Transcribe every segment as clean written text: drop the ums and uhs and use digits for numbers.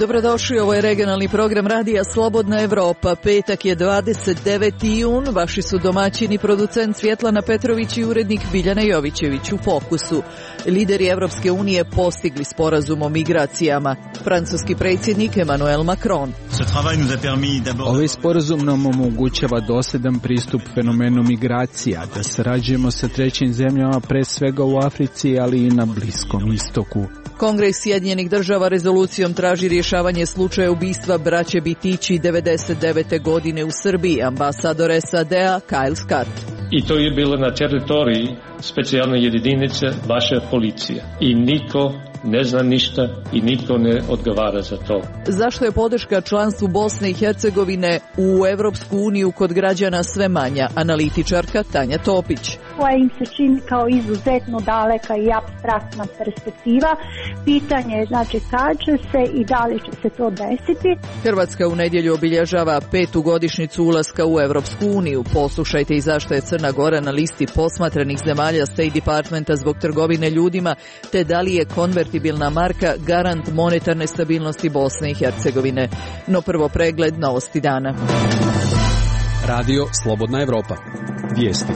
Dobrodošli, ovo je regionalni program Radija Slobodna Evropa. Petak je 29. jun, vaši su domaćini, producent Svjetlana Petrović i urednik Biljana Jovićević. U fokusu lideri Evropske unije postigli sporazum o migracijama. Francuski predsjednik Emmanuel Macron. Ovaj sporazum nam omogućava dosljedan pristup fenomenu migracija, da sarađujemo sa trećim zemljama, pre svega u Africi, ali i na Bliskom istoku. Kongres Sjedinjenih država rezolucijom traži rješavanje slučaja ubistva braće Bitići 99. godine u Srbiji. Ambasador SAD-a Kyle Scott. I to je bilo na teritoriji specijalne jedinice vaše policije. I niko ne zna ništa i niko ne odgovara za to. Zašto je podrška članstvu Bosne i Hercegovine u Evropsku uniju kod građana sve manja? Analitičarka Tanja Topić. Koja im se čini kao izuzetno daleka i apstraktna perspektiva. Pitanje je znači kad će se i da li će se to desiti. Hrvatska u nedjelju obilježava 5. godišnjicu ulaska u Evropsku uniju. Poslušajte i zašto je Crna Gora na listi posmatranih zemalja State Departmenta zbog trgovine ljudima, te da li je konvertibilna marka garant monetarne stabilnosti Bosne i Hercegovine. No prvo pregled novosti dana. Radio Slobodna Evropa. Vijesti.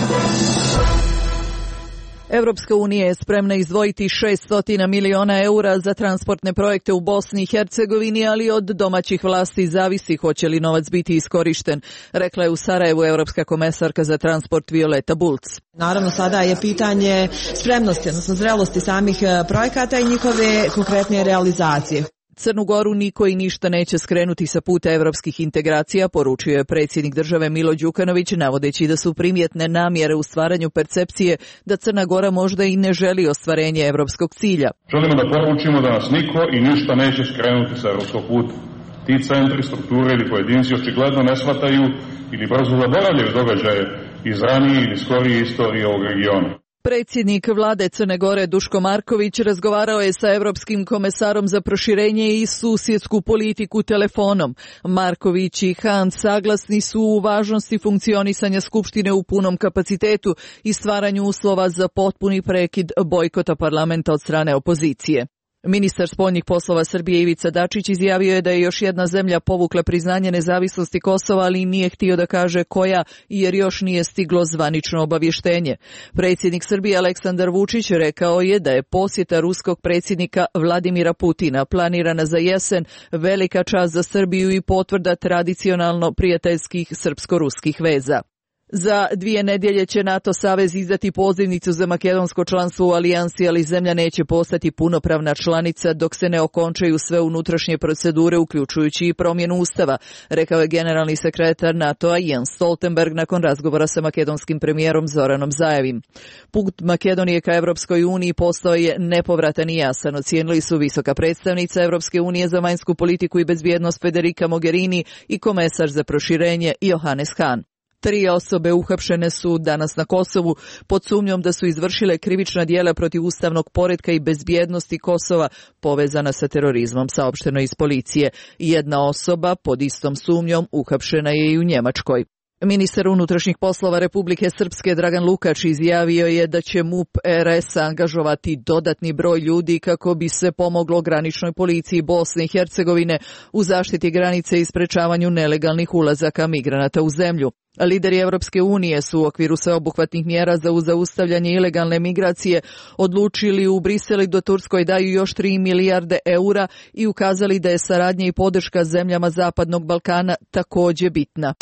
Evropska unija je spremna izdvojiti 600 miliona eura za transportne projekte u Bosni i Hercegovini, ali od domaćih vlasti zavisi hoće li novac biti iskorišten, rekla je u Sarajevu evropska komesarka za transport Violeta Bulc. Naravno, sada je pitanje spremnosti, odnosno zrelosti samih projekata i njihove konkretne realizacije. Crnu Goru niko i ništa neće skrenuti sa puta evropskih integracija, poručio je predsjednik države Milo Đukanović, navodeći da su primjetne namjere u stvaranju percepcije da Crna Gora možda i ne želi ostvarenje evropskog cilja. Želimo da poručimo da nas niko i ništa neće skrenuti sa evropskog puta. Ti centri, strukture ili pojedinci očigledno ne shvataju ili brzo zaboravljaju događaje iz ranije ili skorije istorije ovog regiona. Predsjednik vlade Crne Gore Duško Marković razgovarao je sa Evropskim komesarom za proširenje i susjedsku politiku telefonom. Marković i Han saglasni su u važnosti funkcionisanja Skupštine u punom kapacitetu i stvaranju uslova za potpuni prekid bojkota parlamenta od strane opozicije. Ministar spoljnih poslova Srbije Ivica Dačić izjavio je da je još jedna zemlja povukla priznanje nezavisnosti Kosova, ali nije htio da kaže koja, jer još nije stiglo zvanično obavještenje. Predsjednik Srbije Aleksandar Vučić rekao je da je posjeta ruskog predsjednika Vladimira Putina planirana za jesen velika čast za Srbiju i potvrda tradicionalno prijateljskih srpsko-ruskih veza. Za 2 nedjelje će NATO savez izdati pozivnicu za makedonsko članstvo u alijansi, ali zemlja neće postati punopravna članica dok se ne okončaju sve unutrašnje procedure, uključujući i promjenu ustava, rekao je generalni sekretar NATO-a Jens Stoltenberg nakon razgovora sa makedonskim premijerom Zoranom Zaevim. Put Makedonije ka Evropskoj uniji postao je nepovratan i jasan, ocijenili su visoka predstavnica Evropske unije za vanjsku politiku i bezbjednost Federica Mogherini i komesar za proširenje Johannes Hahn. 3 osobe uhapšene su danas na Kosovu pod sumnjom da su izvršile krivična djela protiv ustavnog poretka i bezbjednosti Kosova povezana sa terorizmom, saopšteno iz policije. 1 osoba pod istom sumnjom uhapšena je i u Njemačkoj. Ministar unutrašnjih poslova Republike Srpske Dragan Lukač izjavio je da će MUP RS angažovati dodatni broj ljudi kako bi se pomoglo graničnoj policiji Bosne i Hercegovine u zaštiti granice i sprečavanju nelegalnih ulazaka migranata u zemlju. Lideri Evropske unije su u okviru sveobuhvatnih mjera za zaustavljanje ilegalne migracije odlučili u Briselu da Turskoj daju još 3 milijarde eura i ukazali da je saradnja i podrška zemljama Zapadnog Balkana također bitna.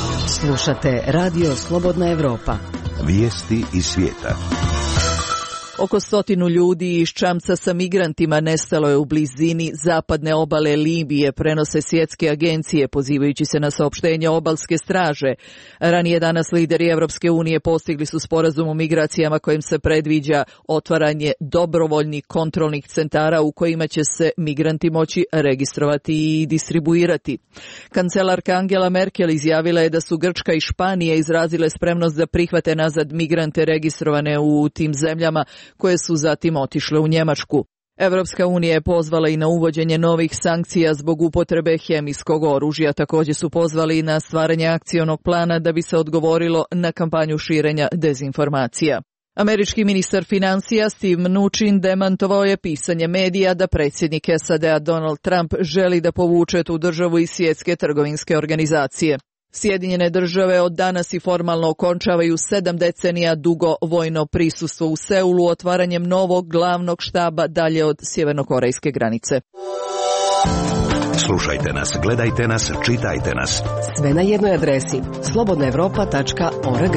Slušate Radio Slobodna Evropa. Vijesti iz svijeta. Oko 100 ljudi iz čamca sa migrantima nestalo je u blizini zapadne obale Libije, prenose svjetske agencije, pozivajući se na saopštenje obalske straže. Ranije danas lideri Evropske unije postigli su sporazum o migracijama kojim se predviđa otvaranje dobrovoljnih kontrolnih centara u kojima će se migranti moći registrovati i distribuirati. Kancelarka Angela Merkel izjavila je da su Grčka i Španija izrazile spremnost da prihvate nazad migrante registrovane u tim zemljama, koje su zatim otišle u Njemačku. Evropska unija je pozvala i na uvođenje novih sankcija zbog upotrebe hemijskog oružja. Također su pozvali i na stvaranje akcionog plana da bi se odgovorilo na kampanju širenja dezinformacija. Američki ministar financija Steve Mnuchin demantovao je pisanje medija da predsjednik SAD-a Donald Trump želi da povuče tu državu iz Svjetske trgovinske organizacije. Sjedinjene države od danas i formalno okončavaju 7 decenija dugo vojno prisustvo u Seulu otvaranjem novog glavnog štaba dalje od sjevernokorejske granice. Slušajte nas, gledajte nas, čitajte nas. Sve na jednoj adresi slobodnaevropa.org.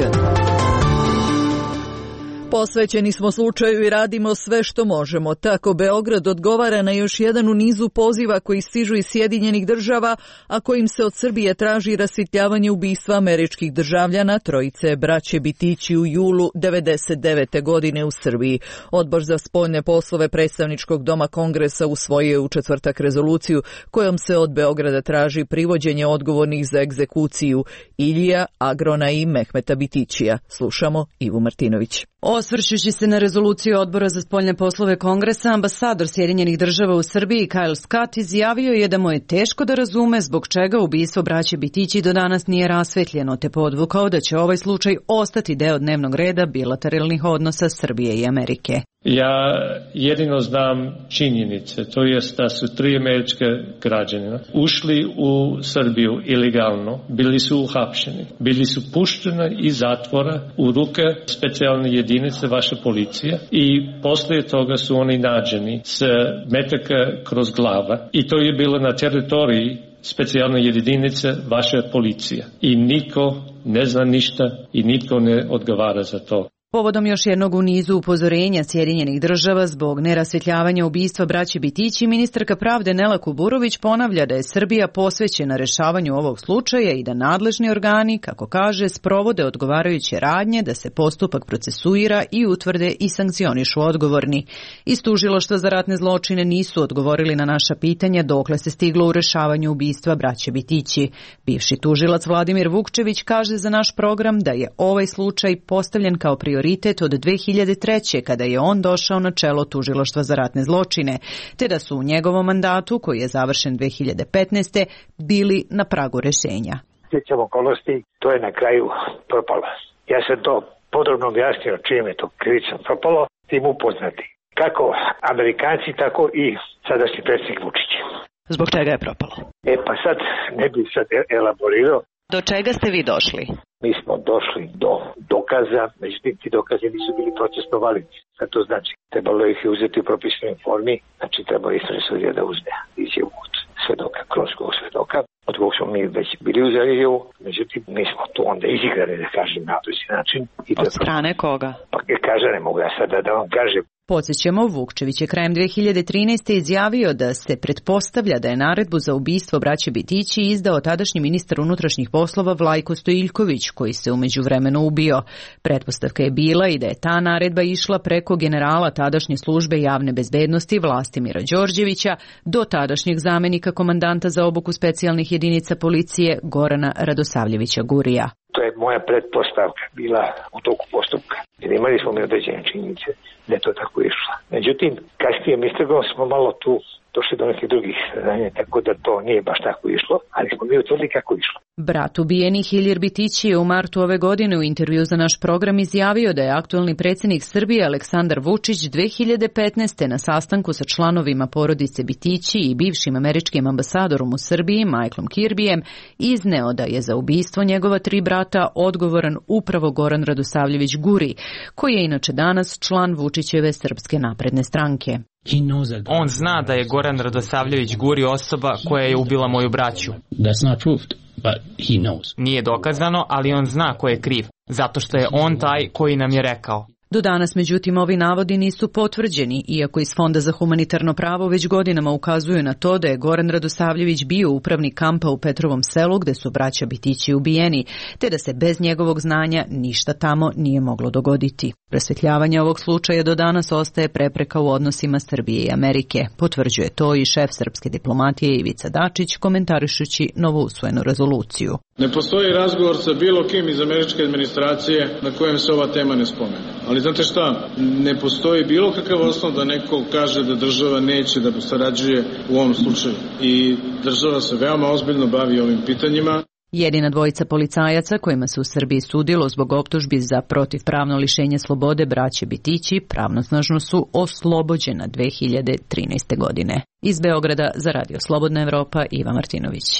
Posvećeni smo slučaju i radimo sve što možemo. Tako Beograd odgovara na još jedan u nizu poziva koji stižu iz Sjedinjenih država, a kojim se od Srbije traži rasvjetljavanje ubistva američkih državljana, trojice braće Bitići u julu 1999. godine u Srbiji. Odbor za spoljne poslove predstavničkog doma Kongresa usvojio je u četvrtak rezoluciju kojom se od Beograda traži privođenje odgovornih za egzekuciju Ilija, Agrona i Mehmeta Bitićija. Slušamo Ivu Martinović. Osvrćući se na rezoluciju Odbora za spoljne poslove Kongresa, ambasador Sjedinjenih država u Srbiji Kyle Scott izjavio je da mu je teško da razume zbog čega ubistvo braće Bitići do danas nije rasvetljeno, te podvukao da će ovaj slučaj ostati deo dnevnog reda bilateralnih odnosa Srbije i Amerike. Ja jedino znam činjenice, to jest da su 3 američke građanina ušli u Srbiju ilegalno, bili su uhapšeni, bili su pušteni iz zatvora u ruke specijalne jedinice vaše policije i poslije toga su oni nađeni s metaka kroz glava i to je bilo na teritoriji specijalne jedinice vaše policije i niko ne zna ništa i nitko ne odgovara za to. Povodom još jednog u nizu upozorenja Sjedinjenih država zbog nerasvjetljavanja ubistva braće Bitići, ministarka pravde Nela Kuburović ponavlja da je Srbija posvećena rešavanju ovog slučaja i da nadležni organi, kako kaže, sprovode odgovarajuće radnje da se postupak procesuira i utvrde i sankcionišu odgovorni. Iz Tužilaštva za ratne zločine nisu odgovorili na naša pitanja dokle se stiglo u rešavanju ubistva braće Bitići. Bivši tužilac Vladimir Vukčević kaže za naš program da je ovaj slučaj postavljen kao prioritet od 2003. kada je on došao na čelo Tužilaštva za ratne zločine, te da su u njegovom mandatu, koji je završen 2015. bili na pragu rešenja. Sjećam okolnosti, to je na kraju propalo. Ja sam to podrobno objasnio čim je to krivično propalo, tim upoznati. Kako Amerikanci, tako i sadašnji predsjednik Vučić. Zbog čega je propalo? Pa sad ne bih sad elaborirao. Do čega ste vi došli? Mi smo došli do dokaza, međutim ti dokazi nisu bili procesno validni. A to znači, trebalo ih je uzeti u propisanoj formi, znači trebalo istražni sudija da uzme izjavu od svedoka, kroničkog svedoka, od kog smo mi već bili uzeli izjavu, međutim mi smo to onda izigrali, da kažem, na određen način. Od strane koga? Pa kaže, ne mogu ja sada da vam kažem. Podsjećamo, Vukčević je krajem 2013. izjavio da se pretpostavlja da je naredbu za ubistvo braće Bitići izdao tadašnji ministar unutrašnjih poslova Vlajko Stojiljković, koji se u međuvremenu ubio. Pretpostavka je bila i da je ta naredba išla preko generala tadašnje službe javne bezbednosti Vlastimira Đorđevića do tadašnjeg zamenika komandanta za obuku specijalnih jedinica policije Gorana Radosavljevića Gurija. To je moja pretpostavka bila u toku postupka. Jer imali smo mi određene činjenice da je to tako išlo. Međutim, kasnije istragom smo malo tu došli do nekih drugih saznanja, tako da to nije baš tako išlo, ali smo mi utvrdili kako išlo. Brat ubijeni Hiljir Bitići je u martu ove godine u intervju za naš program izjavio da je aktualni predsjednik Srbije Aleksandar Vučić 2015. na sastanku sa članovima porodice Bitići i bivšim američkim ambasadorom u Srbiji Michaelom Kirbyjem izneo da je za ubistvo njegova 3 brata odgovoran upravo Goran Radosavljević Guri, koji je inače danas član Vučićeve Srpske napredne stranke. On zna da je Goran Radosavljević Guri osoba koja je ubila moju braću. Nije dokazano, ali on zna ko je kriv, zato što je on taj koji nam je rekao. Do danas, međutim, ovi navodi nisu potvrđeni, iako iz Fonda za humanitarno pravo već godinama ukazuju na to da je Goran Radosavljević bio upravnik kampa u Petrovom selu gde su braća Bitići ubijeni, te da se bez njegovog znanja ništa tamo nije moglo dogoditi. Rasvetljavanje ovog slučaja do danas ostaje prepreka u odnosima Srbije i Amerike. Potvrđuje to i šef srpske diplomatije Ivica Dačić, komentarišući novousvojenu rezoluciju. Ne postoji razgovor sa bilo kim iz američke administracije na kojem se ova tema ne spomene. Ali znate šta, ne postoji bilo kakav osnov da neko kaže da država neće da sarađuje u ovom slučaju. I država se veoma ozbiljno bavi ovim pitanjima. Jedina dvojica policajaca kojima se u Srbiji sudilo zbog optužbi za protivpravno lišenje slobode braće Bitići pravnosnažno su oslobođena 2013. godine. Iz Beograda za Radio Slobodna Evropa, Iva Martinović.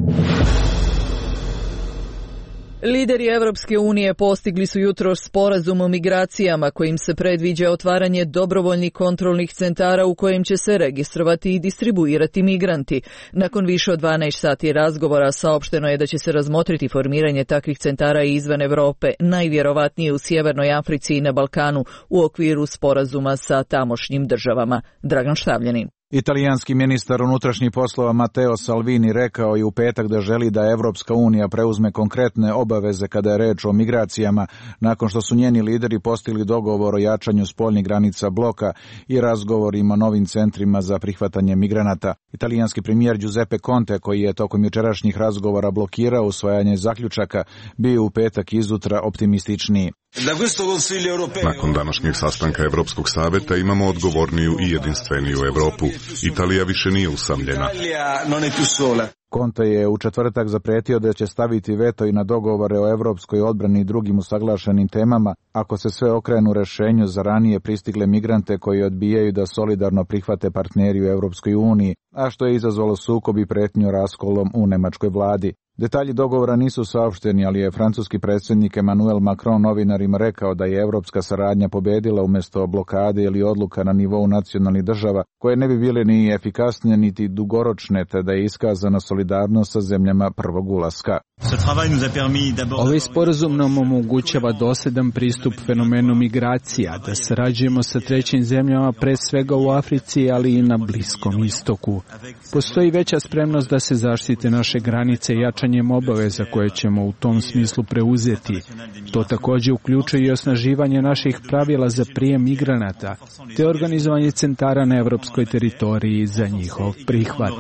Lideri Evropske unije postigli su jutros sporazum o migracijama kojim se predviđa otvaranje dobrovoljnih kontrolnih centara u kojim će se registrovati i distribuirati migranti. Nakon više od 12 sati razgovora saopšteno je da će se razmotriti formiranje takvih centara i izvan Evrope, najvjerovatnije u Sjevernoj Africi i na Balkanu u okviru sporazuma sa tamošnjim državama. Dragan Štavljanin. Italijanski ministar unutrašnjih poslova Matteo Salvini rekao je u petak da želi da Evropska unija preuzme konkretne obaveze kada je reč o migracijama, nakon što su njeni lideri postigli dogovor o jačanju spoljnih granica bloka i razgovorima o novim centrima za prihvatanje migranata. Italijanski premijer Giuseppe Conte, koji je tokom jučerašnjih razgovora blokirao usvajanje zaključaka, bio u petak izutra optimističniji. Nakon današnjeg sastanka Evropskog saveta imamo odgovorniju i jedinstveniju Evropu. Italija više nije usamljena. Conte je u četvrtak zapretio da će staviti veto i na dogovore o evropskoj odbrani i drugim usaglašenim temama ako se sve okrenu rešenju za ranije pristigle migrante koji odbijaju da solidarno prihvate partneri u Evropskoj uniji, a što je izazvalo sukob i pretnju raskolom u nemačkoj vladi. Detalji dogovora nisu saopšteni, ali je francuski predsjednik Emmanuel Macron novinarima rekao da je evropska saradnja pobedila umjesto blokade ili odluka na nivou nacionalnih država, koje ne bi bile ni efikasnije niti dugoročne, te da je iskazana solidarnost sa zemljama prvog ulaska. Ovaj sporazum nam omogućava dosljedan pristup fenomenu migracija, da sarađujemo sa trećim zemljama, pre svega u Africi, ali i na Bliskom istoku. Postoji veća spremnost da se zaštite naše granice jačanjem obaveza koje ćemo u tom smislu preuzeti. To također uključuje i osnaživanje naših pravila za prijem migranata, te organizovanje centara na evropskoj teritoriji za njihov prihvat.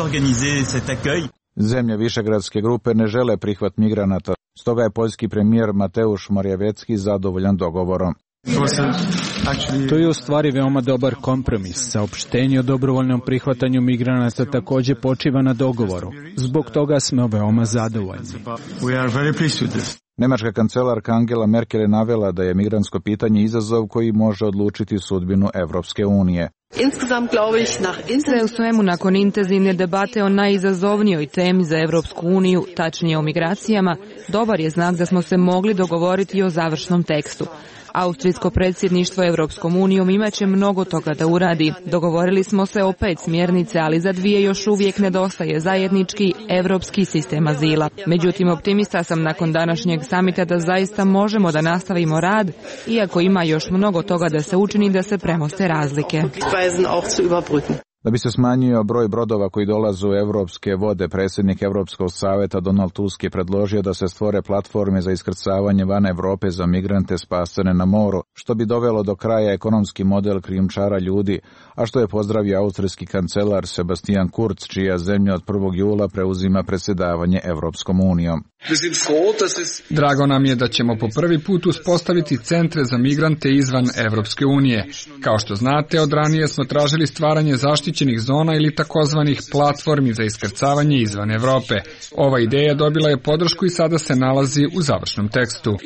Zemlje Višegradske grupe ne žele prihvat migranata, stoga je poljski premijer Mateusz Morawiecki zadovoljan dogovorom. To je u stvari veoma dobar kompromis. Saopštenje o dobrovoljnom prihvatanju migranata također počiva na dogovoru. Zbog toga smo veoma zadovoljni. Nemačka kancelarka Angela Merkel je navela da je migrantsko pitanje izazov koji može odlučiti sudbinu Evropske unije. Sve u svemu, nakon intenzivne debate o najizazovnijoj temi za Evropsku uniju, tačnije o migracijama, dobar je znak da smo se mogli dogovoriti o završnom tekstu. Austrijsko predsjedništvo Evropskom unijom imaće mnogo toga da uradi. Dogovorili smo se o 5 smjernice, ali za 2 još uvijek nedostaje zajednički evropski sistem azila. Međutim, optimista sam nakon današnjeg samita da zaista možemo da nastavimo rad, iako ima još mnogo toga da se učini da se premoste razlike. Da bi se smanjio broj brodova koji dolaze u evropske vode, predsjednik Evropskog saveta Donald Tusk je predložio da se stvore platforme za iskrcavanje van Evrope za migrante spasene na moru, što bi dovelo do kraja ekonomski model krijumčara ljudi, a što je pozdravio austrijski kancelar Sebastian Kurz, čija zemlja od 1. jula preuzima predsjedavanje Evropskom unijom. Drago nam je da ćemo po prvi put uspostaviti centre za migrante izvan Evropske unije. Kao što znate, od ranije smo tražili stvaranje zaštićenih zona ili takozvanih platformi za iskrcavanje izvan Evrope. Ova ideja dobila je podršku i sada se nalazi u završnom tekstu.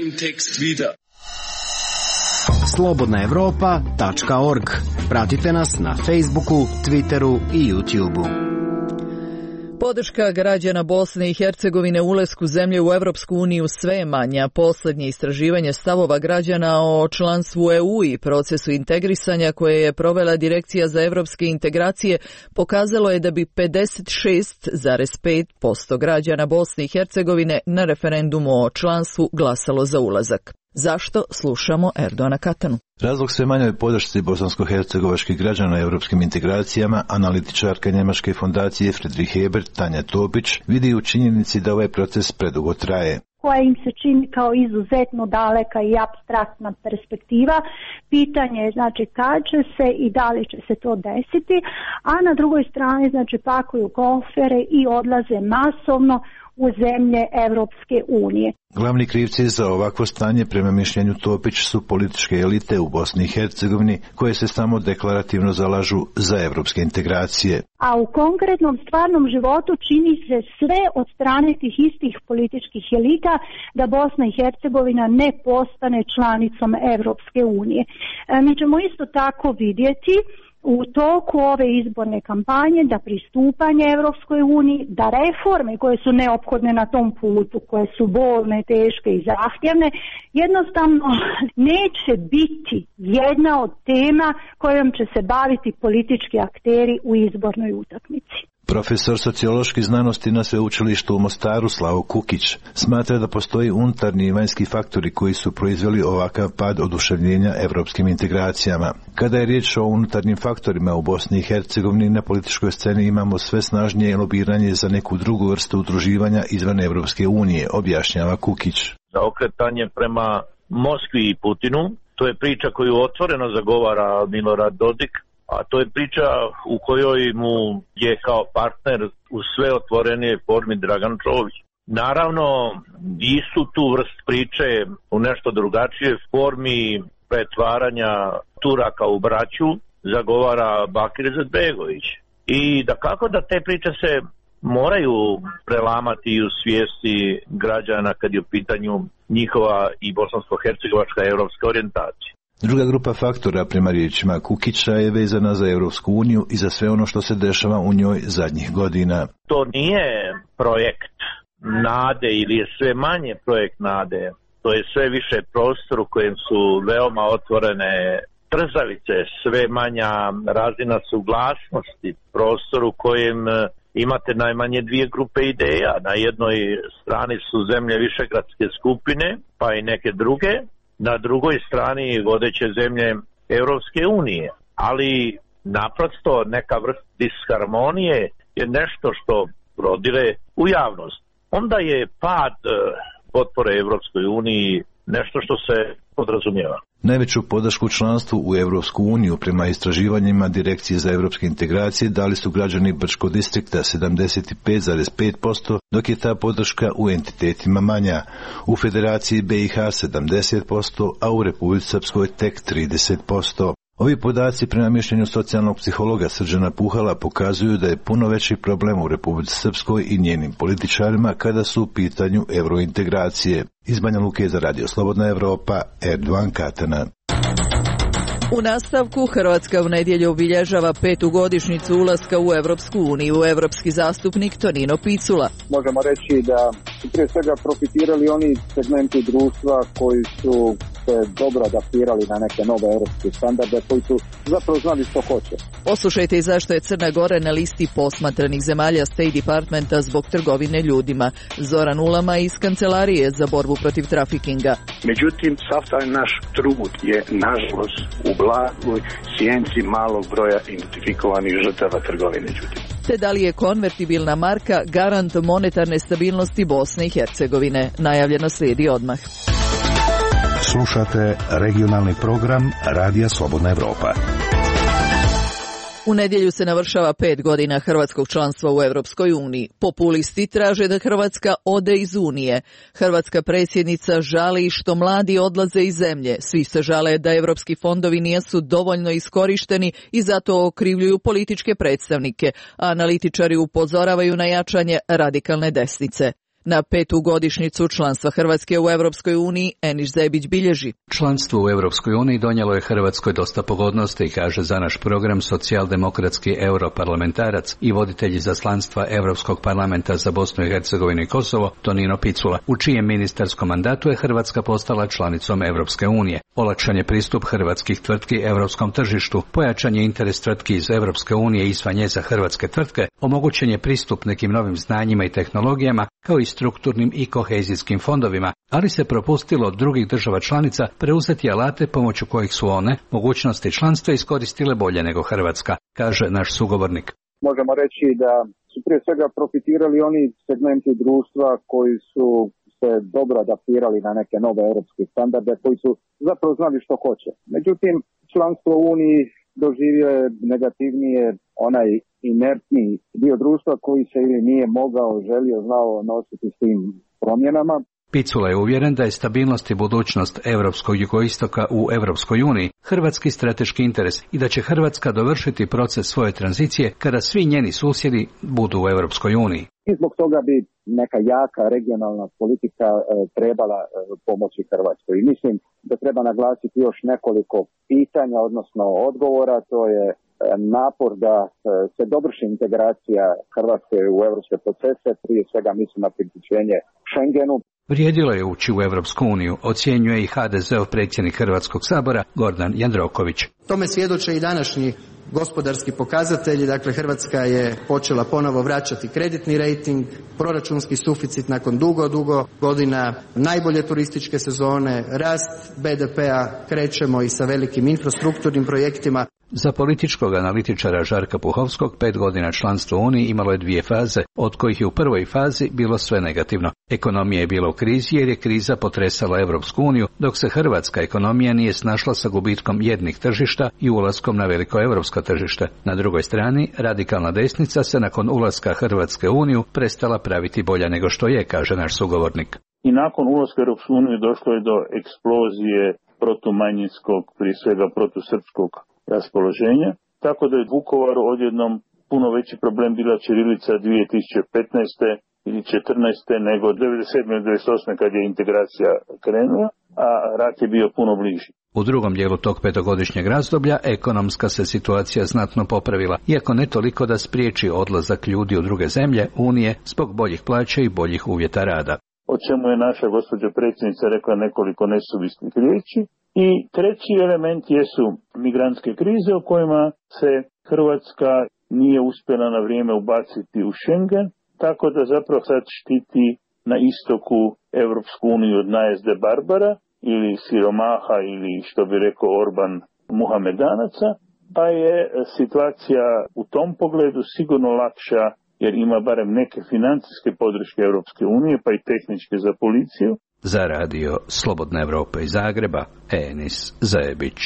slobodnaevropa.org. Pratite nas na Facebooku, Twitteru i YouTubeu. Podrška građana Bosne i Hercegovine ulasku zemlje u Evropsku uniju sve je manja. Posljednje istraživanje stavova građana o članstvu EU i procesu integrisanja koje je provela Direkcija za evropske integracije pokazalo je da bi 56,5% građana Bosne i Hercegovine na referendumu o članstvu glasalo za ulazak. Zašto? Slušamo Erdoana Katanu. Razlog sve manjoj podršci bosansko-hercegovačkih građana europskim integracijama, analitičarka njemačke fondacije Friedrich Ebert, Tanja Topić, vidi u činjenici da ovaj proces predugo traje. Koja im se čini kao izuzetno daleka i apstraktna perspektiva. Pitanje je znači kad će se i da li će se to desiti, a na drugoj strani znači pakuju kofere i odlaze masovno u zemlje Evropske unije. Glavni krivci za ovakvo stanje prema mišljenju Topić su političke elite u Bosni i Hercegovini koje se samo deklarativno zalažu za evropske integracije. A u konkretnom stvarnom životu čini se sve od strane tih istih političkih elita da Bosna i Hercegovina ne postane članicom Evropske unije. Mi ćemo isto tako vidjeti u toku ove izborne kampanje da pristupanje Evropskoj uniji, da reforme koje su neophodne na tom putu, koje su bolne, teške i zahtjevne, jednostavno neće biti jedna od tema kojom će se baviti politički akteri u izbornoj utakmici. Profesor socioloških znanosti na sveučilištu u Mostaru Slavo Kukić smatra da postoji unutarnji i vanjski faktori koji su proizveli ovakav pad oduševljenja evropskim integracijama. Kada je riječ o unutarnjim faktorima u Bosni i Hercegovini, na političkoj sceni imamo sve snažnije lobiranje za neku drugu vrstu udruživanja izvan Evropske unije, objašnjava Kukić. Za okretanje prema Moskvi i Putinu, to je priča koju otvoreno zagovara Milorad Dodik, a to je priča u kojoj mu je kao partner u sve otvorenije formi Dragan Čović. Naravno, istu tu vrst priče u nešto drugačije formi pretvaranja Turaka u braću zagovara Bakir Izetbegović. I da kako da te priče se moraju prelamati u svijesti građana kad je u pitanju njihova i bosansko-hercegovačka evropska orijentacija. Druga grupa faktora, prema riječima Kukića, je vezana za Evropsku uniju i za sve ono što se dešava u njoj zadnjih godina. To nije projekt nade ili je sve manje projekt nade. To je sve više prostor u kojem su veoma otvorene trzavice, sve manja razina suglasnosti, prostor u kojem imate najmanje dvije grupe ideja. Na jednoj strani su zemlje višegradske skupine, pa i neke druge. Na drugoj strani vodeće zemlje Europske unije, ali naprosto neka vrsta disharmonije je nešto što prodire u javnost. Onda je pad potpore Europskoj uniji nešto što se podrazumijeva. Najveću podršku članstvu u Evropsku uniju prema istraživanjima Direkcije za evropske integracije dali su građani Brčkog distrikta 75,5%, dok je ta podrška u entitetima manja. U Federaciji BiH 70%, a u Republici Srpskoj tek 30%. Ovi podaci prema mišljenju socijalnog psihologa Srđana Puhala pokazuju da je puno veći problem u Republici Srpskoj i njenim političarima kada su u pitanju eurointegracije. Iz Banja Luke za Radio Slobodna Evropa, Erdovan Katana. U nastavku, Hrvatska u nedjelju obilježava 5. godišnjicu ulaska u Evropsku uniju. Evropski zastupnik Tonino Picula. Možemo reći da su prije svega profitirali oni segmenti društva koji su se dobro adaptirali na neke nove europske standarde, koji su zapravo znali što hoće. Poslušajte i zašto je Crna Gora na listi posmatranih zemalja State Departmenta zbog trgovine ljudima. Zoran Ulama iz Kancelarije za borbu protiv trafikinga. Međutim, sav taj naš trud je, nažalost, u blagoj sjenci malog broja identifikovanih žrtava trgovine ljudima. Te da li je konvertibilna marka garant monetarne stabilnosti Bosne i Hercegovine? Najavljeno slijedi odmah. Slušate regionalni program Radija Slobodna Evropa. U nedjelju se navršava 5 godina hrvatskog članstva u Europskoj uniji. Populisti traže da Hrvatska ode iz Unije. Hrvatska predsjednica žali što mladi odlaze iz zemlje. Svi se žale da europski fondovi nisu dovoljno iskorišteni i zato okrivljuju političke predstavnike. Analitičari upozoravaju na jačanje radikalne desnice. Na 5. godišnjicu članstva Hrvatske u Europskoj uniji Eniš Zebić bilježi. Članstvo u Europskoj uniji donijelo je Hrvatskoj dosta pogodnosti, kaže za naš program socijaldemokratski europarlamentarac i voditelj izaslanstva Europskog parlamenta za Bosnu i Hercegovinu i Kosovo Tonino Picula, u čijem ministarskom mandatu je Hrvatska postala članicom Europske unije. Olakšan je pristup hrvatskih tvrtki europskom tržištu, pojačan je interes tvrtki iz Europske unije izvan nje za hrvatske tvrtke, omogućen je pristup nekim novim znanjima i tehnologijama, kao i strukturnim i kohezijskim fondovima, ali se propustilo od drugih država članica preuzeti alate pomoću kojih su one mogućnosti članstva iskoristile bolje nego Hrvatska, kaže naš sugovornik. Možemo reći da su prije svega profitirali oni segmenti društva koji su se dobro adaptirali na neke nove europske standarde, koji su zapravo znali što hoće. Međutim, članstvo u Uniji doživio je negativnije onaj inertniji dio društva koji se ili nije mogao, želio, znao nositi s tim promjenama. Picula je uvjeren da je stabilnost i budućnost europskog jugoistoka u Europskoj uniji hrvatski strateški interes i da će Hrvatska dovršiti proces svoje tranzicije kada svi njeni susjedi budu u Europskoj uniji. I zbog toga bi neka jaka regionalna politika trebala pomoći Hrvatskoj. I mislim da treba naglasiti još nekoliko pitanja, odnosno odgovora. To je napor da se dovrši integracija Hrvatske u europske procese, prije svega mislim na priključenje Schengenu. Vrijedilo je ući u Europsku uniju, ocjenjuje i HDZ-ov predsjednik Hrvatskog sabora Gordan Jandroković. Tome svjedoče i današnji gospodarski pokazatelji, dakle Hrvatska je počela ponovo vraćati kreditni rejting, proračunski suficit nakon dugo godina, najbolje turističke sezone, rast BDP-a, krećemo i sa velikim infrastrukturnim projektima. Za političkog analitičara Žarka Puhovskog 5 godina članstva u Uniji imalo je 2 faze, od kojih je u prvoj fazi bilo sve negativno. Ekonomija je bila u krizi jer je kriza potresala Europsku uniju, dok se hrvatska ekonomija nije snašla sa gubitkom jednih tržišta i ulaskom na veliko europsko tržište. Na drugoj strani, radikalna desnica se nakon ulaska Hrvatske u Uniju prestala praviti bolja nego što je, kaže naš sugovornik. I nakon ulaska u Europsku uniju došlo je do eksplozije protumanjinskog, prije svega protusrpskog raspoloženja, tako da je Vukovaru odjednom puno veći problem bila ćirilica 2015. ili 14. nego 97. ili 98. kad je integracija krenula, a rat je bio puno bliži. U drugom dijelu tog 5-godišnjeg razdoblja ekonomska se situacija znatno popravila, iako ne toliko da spriječi odlazak ljudi u druge zemlje Unije zbog boljih plaća i boljih uvjeta rada. O čemu je naša gospođa predsjednica rekla nekoliko nesuvislih riječi. I treći element jesu migrantske krize o kojima se Hrvatska nije uspjela na vrijeme ubaciti u Schengen, tako da zapravo sad štiti na istoku Europsku uniju od najezde Barbara ili siromaha ili što bi rekao Orban Muhamedanaca, pa je situacija u tom pogledu sigurno lakša jer ima barem neke financijske podrške Europske unije pa i tehničke za policiju. Za radio Slobodna Evropa iz Zagreba, Enis Zajebić.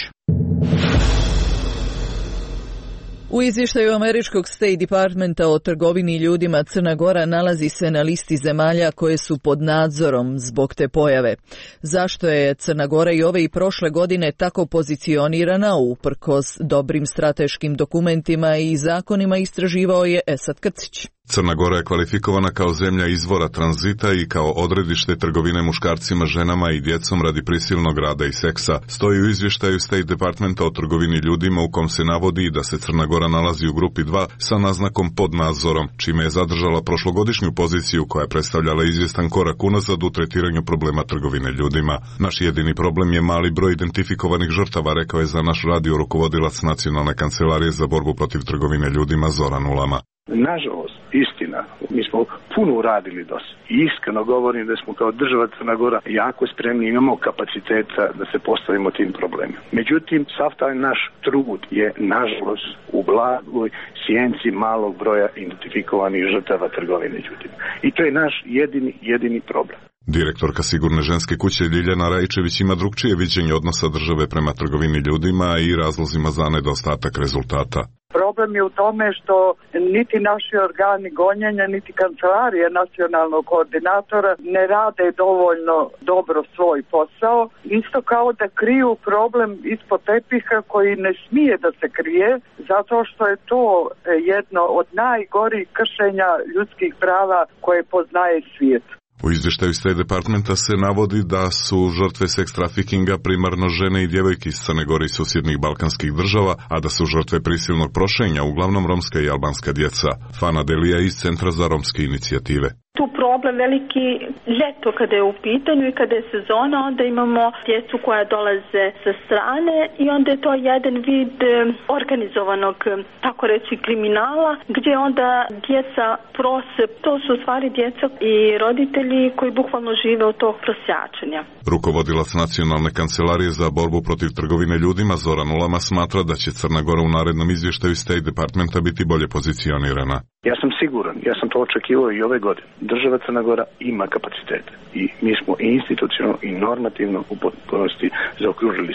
U izvještaju američkog State Departmenta o trgovini ljudima Crna Gora nalazi se na listi zemalja koje su pod nadzorom zbog te pojave. Zašto je Crna Gora i ove i prošle godine tako pozicionirana uprkos dobrim strateškim dokumentima i zakonima, istraživao je Esad Krcić. Crna Gora je kvalifikovana kao zemlja izvora tranzita i kao odredište trgovine muškarcima, ženama i djecom radi prisilnog rada i seksa. Stoji u izvještaju State Departmenta o trgovini ljudima u kom se navodi da se Crna Gora nalazi u grupi 2 sa naznakom pod nadzorom, čime je zadržala prošlogodišnju poziciju koja je predstavljala izvjestan korak unazad u tretiranju problema trgovine ljudima. Naš jedini problem je mali broj identifikovanih žrtava, rekao je za naš radio rukovodilac Nacionalne kancelarije za borbu protiv trgovine ljudima Zoran Ulama. Nažalost, istina, mi smo puno uradili do sada. I iskreno govorim da smo kao država Crna Gora jako spremni, imamo kapaciteta da se postavimo tim problemima. Međutim, sav taj naš trud je, nažalost, u blagoj sjenci malog broja identifikovanih žrtava trgovine ljudima. I to je naš jedini problem. Direktorka Sigurne ženske kuće Ljiljana Rajčević ima drugčije viđenje odnosa države prema trgovini ljudima i razlozima za nedostatak rezultata. Problem je u tome što niti naši organi gonjenja, niti kancelarije nacionalnog koordinatora ne rade dovoljno dobro svoj posao. Isto kao da kriju problem ispod tepiha koji ne smije da se krije, zato što je to jedno od najgorih kršenja ljudskih prava koje poznaje svijet. U izvještaju State Departmenta se navodi da su žrtve seks trafikinga primarno žene i djevojke iz Crne Gore i susjednih balkanskih država, a da su žrtve prisilnog prošenja uglavnom romska i albanska djeca. Fana Delija iz Centra za romske inicijative. Tu problem veliki ljeto kada je u pitanju i kada je sezona, onda imamo djecu koja dolaze sa strane i onda je to jedan vid organizovanog, tako reći, kriminala, gdje onda djeca prose, to su u stvari djeca i roditelji koji bukvalno žive od tog prosjačenja. Rukovodilac Nacionalne kancelarije za borbu protiv trgovine ljudima Zoran Ulama smatra da će Crna Gora u narednom izvještaju State Departmenta biti bolje pozicionirana. Ja sam siguran, ja sam to očekivao i ove godine. Država Crna Gora ima kapacitete i mi smo i institucionalno i normativno u potpunosti zaokružili sve.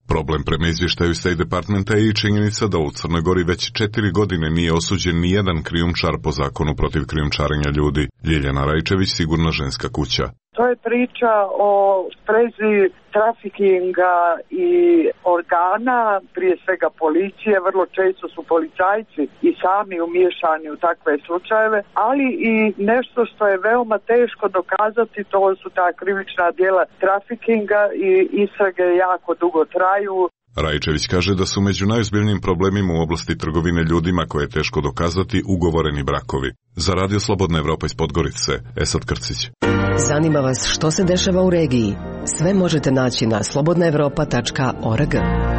Problem prema izvještaju State Departmenta je i činjenica da u Crnoj Gori već 4 godine nije osuđen ni jedan krijumčar po zakonu protiv krijumčarenja ljudi. Ljiljana Rajčević, Sigurna ženska kuća. To je priča o sprezi trafikinga i organa, prije svega policije, vrlo često su policajci i sami umiješani u takve slučajeve, ali i nešto što je veoma teško dokazati, to su ta krivična djela trafikinga i istrage jako dugo traju. Rajčević kaže da su među najozbiljnijim problemima u oblasti trgovine ljudima koje je teško dokazati ugovoreni brakovi. Za Radio Slobodna Evropa iz Podgorice, Esad Krcić. Zanima vas što se dešava u regiji? Sve možete naći na slobodnaevropa.org.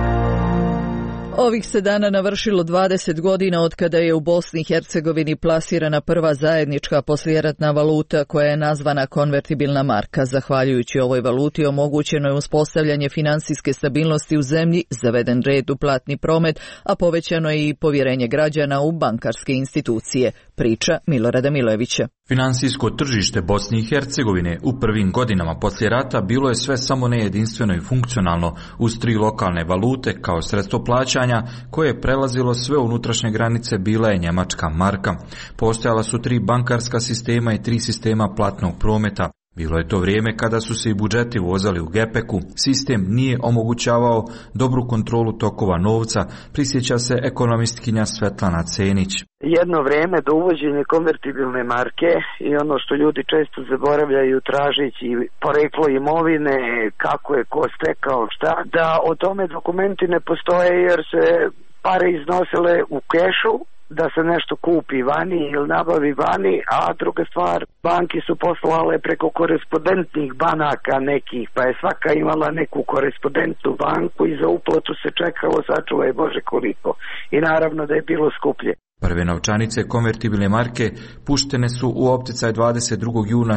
Ovih se dana navršilo 20 godina od kada je u Bosni i Hercegovini plasirana prva zajednička poslijeratna valuta koja je nazvana konvertibilna marka. Zahvaljujući ovoj valuti omogućeno je uspostavljanje financijske stabilnosti u zemlji, zaveden red u platni promet, a povećano je i povjerenje građana u bankarske institucije. Priča Milorada Milojevića. Financijsko tržište Bosne i Hercegovine u prvim godinama poslije rata bilo je sve samo ne jedinstveno i funkcionalno uz 3 lokalne valute kao sredstvo plaćanja koje je prelazilo sve unutrašnje granice bila je njemačka marka. Postojala su 3 bankarska sistema i 3 sistema platnog prometa. Bilo je to vrijeme kada su se i budžeti vozali u gepeku, sistem nije omogućavao dobru kontrolu tokova novca, prisjeća se ekonomistkinja Svetlana Cenić. Jedno vrijeme do uvođenja konvertibilne marke i ono što ljudi često zaboravljaju tražeći poreklo imovine, kako je ko stekao šta, da o tome dokumenti ne postoje jer se pare iznosile u kešu, da se nešto kupi vani ili nabavi vani, a druga stvar, banki su poslale preko korespondentnih banaka nekih, pa je svaka imala neku korespondentnu banku i za uplatu se čekalo, sačuvaj Bože koliko. I naravno da je bilo skuplje. Prve novčanice konvertibilne marke puštene su u opticaj 22. juna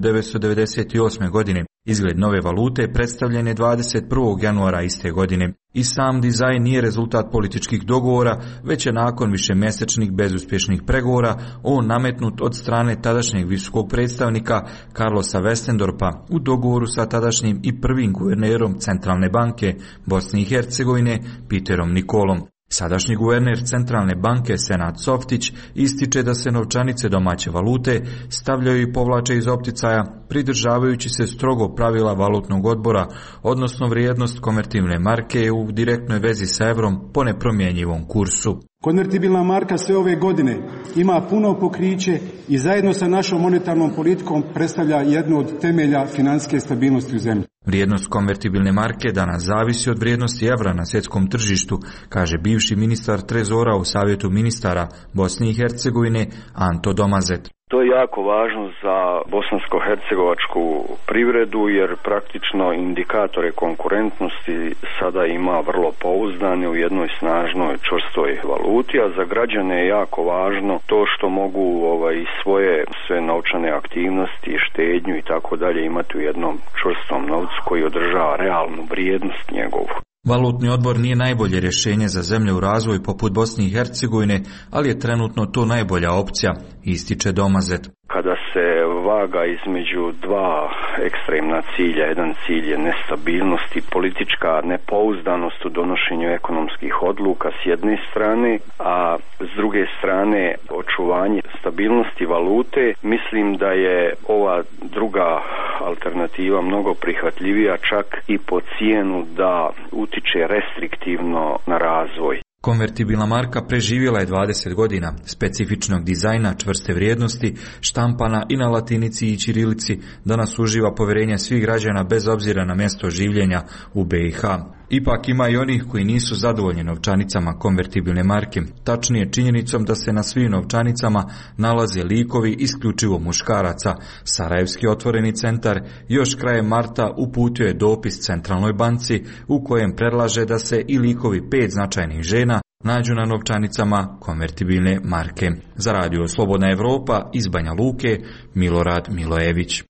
1998. godine. Izgled nove valute predstavljen je 21. januara iste godine. I sam dizajn nije rezultat političkih dogovora, već je nakon višemjesečnih bezuspješnih pregovora on nametnut od strane tadašnjeg visokog predstavnika Carlosa Westendorpa u dogovoru sa tadašnjim i prvim guvernerom Centralne banke Bosne i Hercegovine Peterom Nikolom. Sadašnji guverner Centralne banke Senad Softić ističe da se novčanice domaće valute stavljaju i povlače iz opticaja pridržavajući se strogo pravila valutnog odbora, odnosno vrijednost konvertibilne marke je u direktnoj vezi sa evrom po nepromjenjivom kursu. Konvertibilna marka sve ove godine ima puno pokriće i zajedno sa našom monetarnom politikom predstavlja jednu od temelja financijske stabilnosti u zemlji. Vrijednost konvertibilne marke danas zavisi od vrijednosti evra na svjetskom tržištu, kaže bivši ministar trezora u Savjetu ministara Bosne i Hercegovine Anto Domazet. To je jako važno za bosansko-hercegovačku privredu jer praktično indikatore konkurentnosti sada ima vrlo pouzdane u jednoj snažnoj čvrstoj valuti, a za građane je jako važno to što mogu svoje sve novčane aktivnosti, štednju i tako dalje imati u jednom čvrstom novcu koji održava realnu vrijednost njegovu. Valutni odbor nije najbolje rješenje za zemlje u razvoju poput Bosne i Hercegovine, ali je trenutno to najbolja opcija, ističe Domazet. Kada se vaga između dva ekstremna cilja, jedan cilj je nestabilnost i politička nepouzdanost u donošenju ekonomskih odluka s jedne strane, a s druge strane očuvanje stabilnosti valute, mislim da je ova druga alternativa mnogo prihvatljivija čak i po cijenu da utiče restriktivno na razvoj. Konvertibilna marka preživjela je 20 godina, specifičnog dizajna, čvrste vrijednosti, štampana i na latinici i ćirilici, danas uživa povjerenje svih građana bez obzira na mjesto življenja u BiH. Ipak ima i onih koji nisu zadovoljni novčanicama konvertibilne marke, tačnije činjenicom da se na svim novčanicama nalaze likovi isključivo muškaraca. Sarajevski otvoreni centar još krajem marta uputio je dopis Centralnoj banci u kojem predlaže da se i likovi 5 značajnih žena nađu na novčanicama konvertibilne marke. Za Radio Slobodna Evropa iz Banja Luke, Milorad Milojević.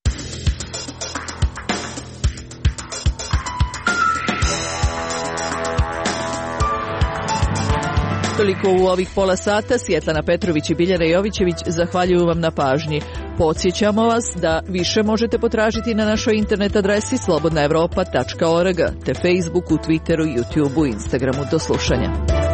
Toliko u ovih pola sata. Svjetlana Petrović i Biljana Jovićević zahvaljuju vam na pažnji. Podsjećamo vas da više možete potražiti na našoj internet adresi slobodnaevropa.org te Facebooku, Twitteru, YouTubeu i Instagramu. Do slušanja.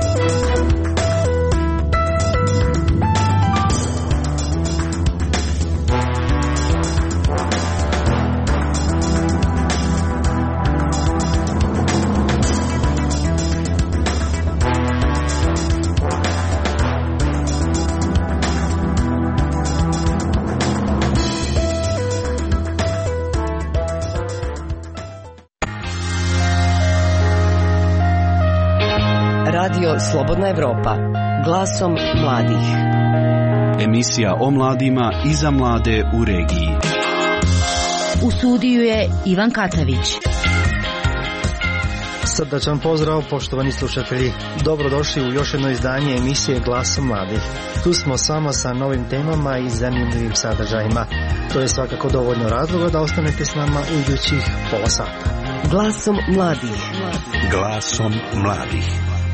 Radio Slobodna Evropa, glasom mladih. Emisija o mladima i za mlade u regiji. U studiju je Ivan Katavić. Srdačan pozdrav, poštovani slušatelji. Dobrodošli u još jedno izdanje emisije Glasom mladih. Tu smo s vama sa novim temama i zanimljivim sadržajima. To je svakako dovoljno razloga da ostanete s nama u idućih pola sata. Glasom mladih. Glasom mladih.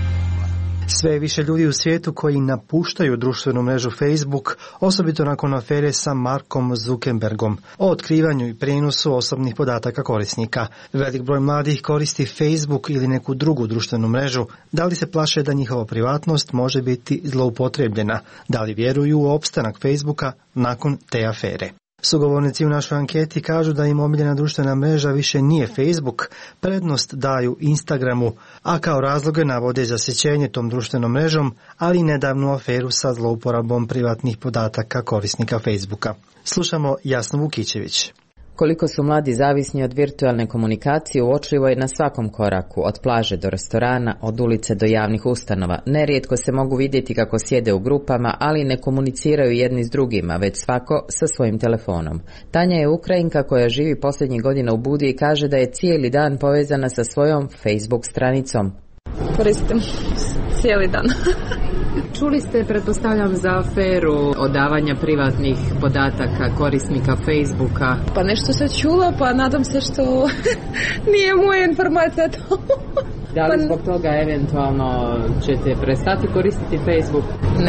Sve više ljudi u svijetu koji napuštaju društvenu mrežu Facebook, osobito nakon afere sa Markom Zuckerbergom o otkrivanju i prijenosu osobnih podataka korisnika. Velik broj mladih koristi Facebook ili neku drugu društvenu mrežu. Da li se plaše da njihova privatnost može biti zloupotrebljena? Da li vjeruju u opstanak Facebooka nakon te afere? Sugovornici u našoj anketi kažu da im omiljena društvena mreža više nije Facebook, prednost daju Instagramu, a kao razloge navode zasjećenje tom društvenom mrežom, ali i nedavnu aferu sa zlouporabom privatnih podataka korisnika Facebooka. Slušamo Jasnu Vukićević. Koliko su mladi zavisni od virtualne komunikacije uočljivo je na svakom koraku, od plaže do restorana, od ulice do javnih ustanova. Nerijetko se mogu vidjeti kako sjede u grupama, ali ne komuniciraju jedni s drugima, već svako sa svojim telefonom. Tanja je Ukrajinka koja živi posljednjih godina u Budi i kaže da je cijeli dan povezana sa svojom Facebook stranicom. Koristim cijeli dan. Čuli ste, pretpostavljam, za aferu odavanja privatnih podataka korisnika Facebooka. Pa nešto se čula, pa nadam se što nije moja informacija to. Da li zbog toga eventualno ćete prestati koristiti Facebook?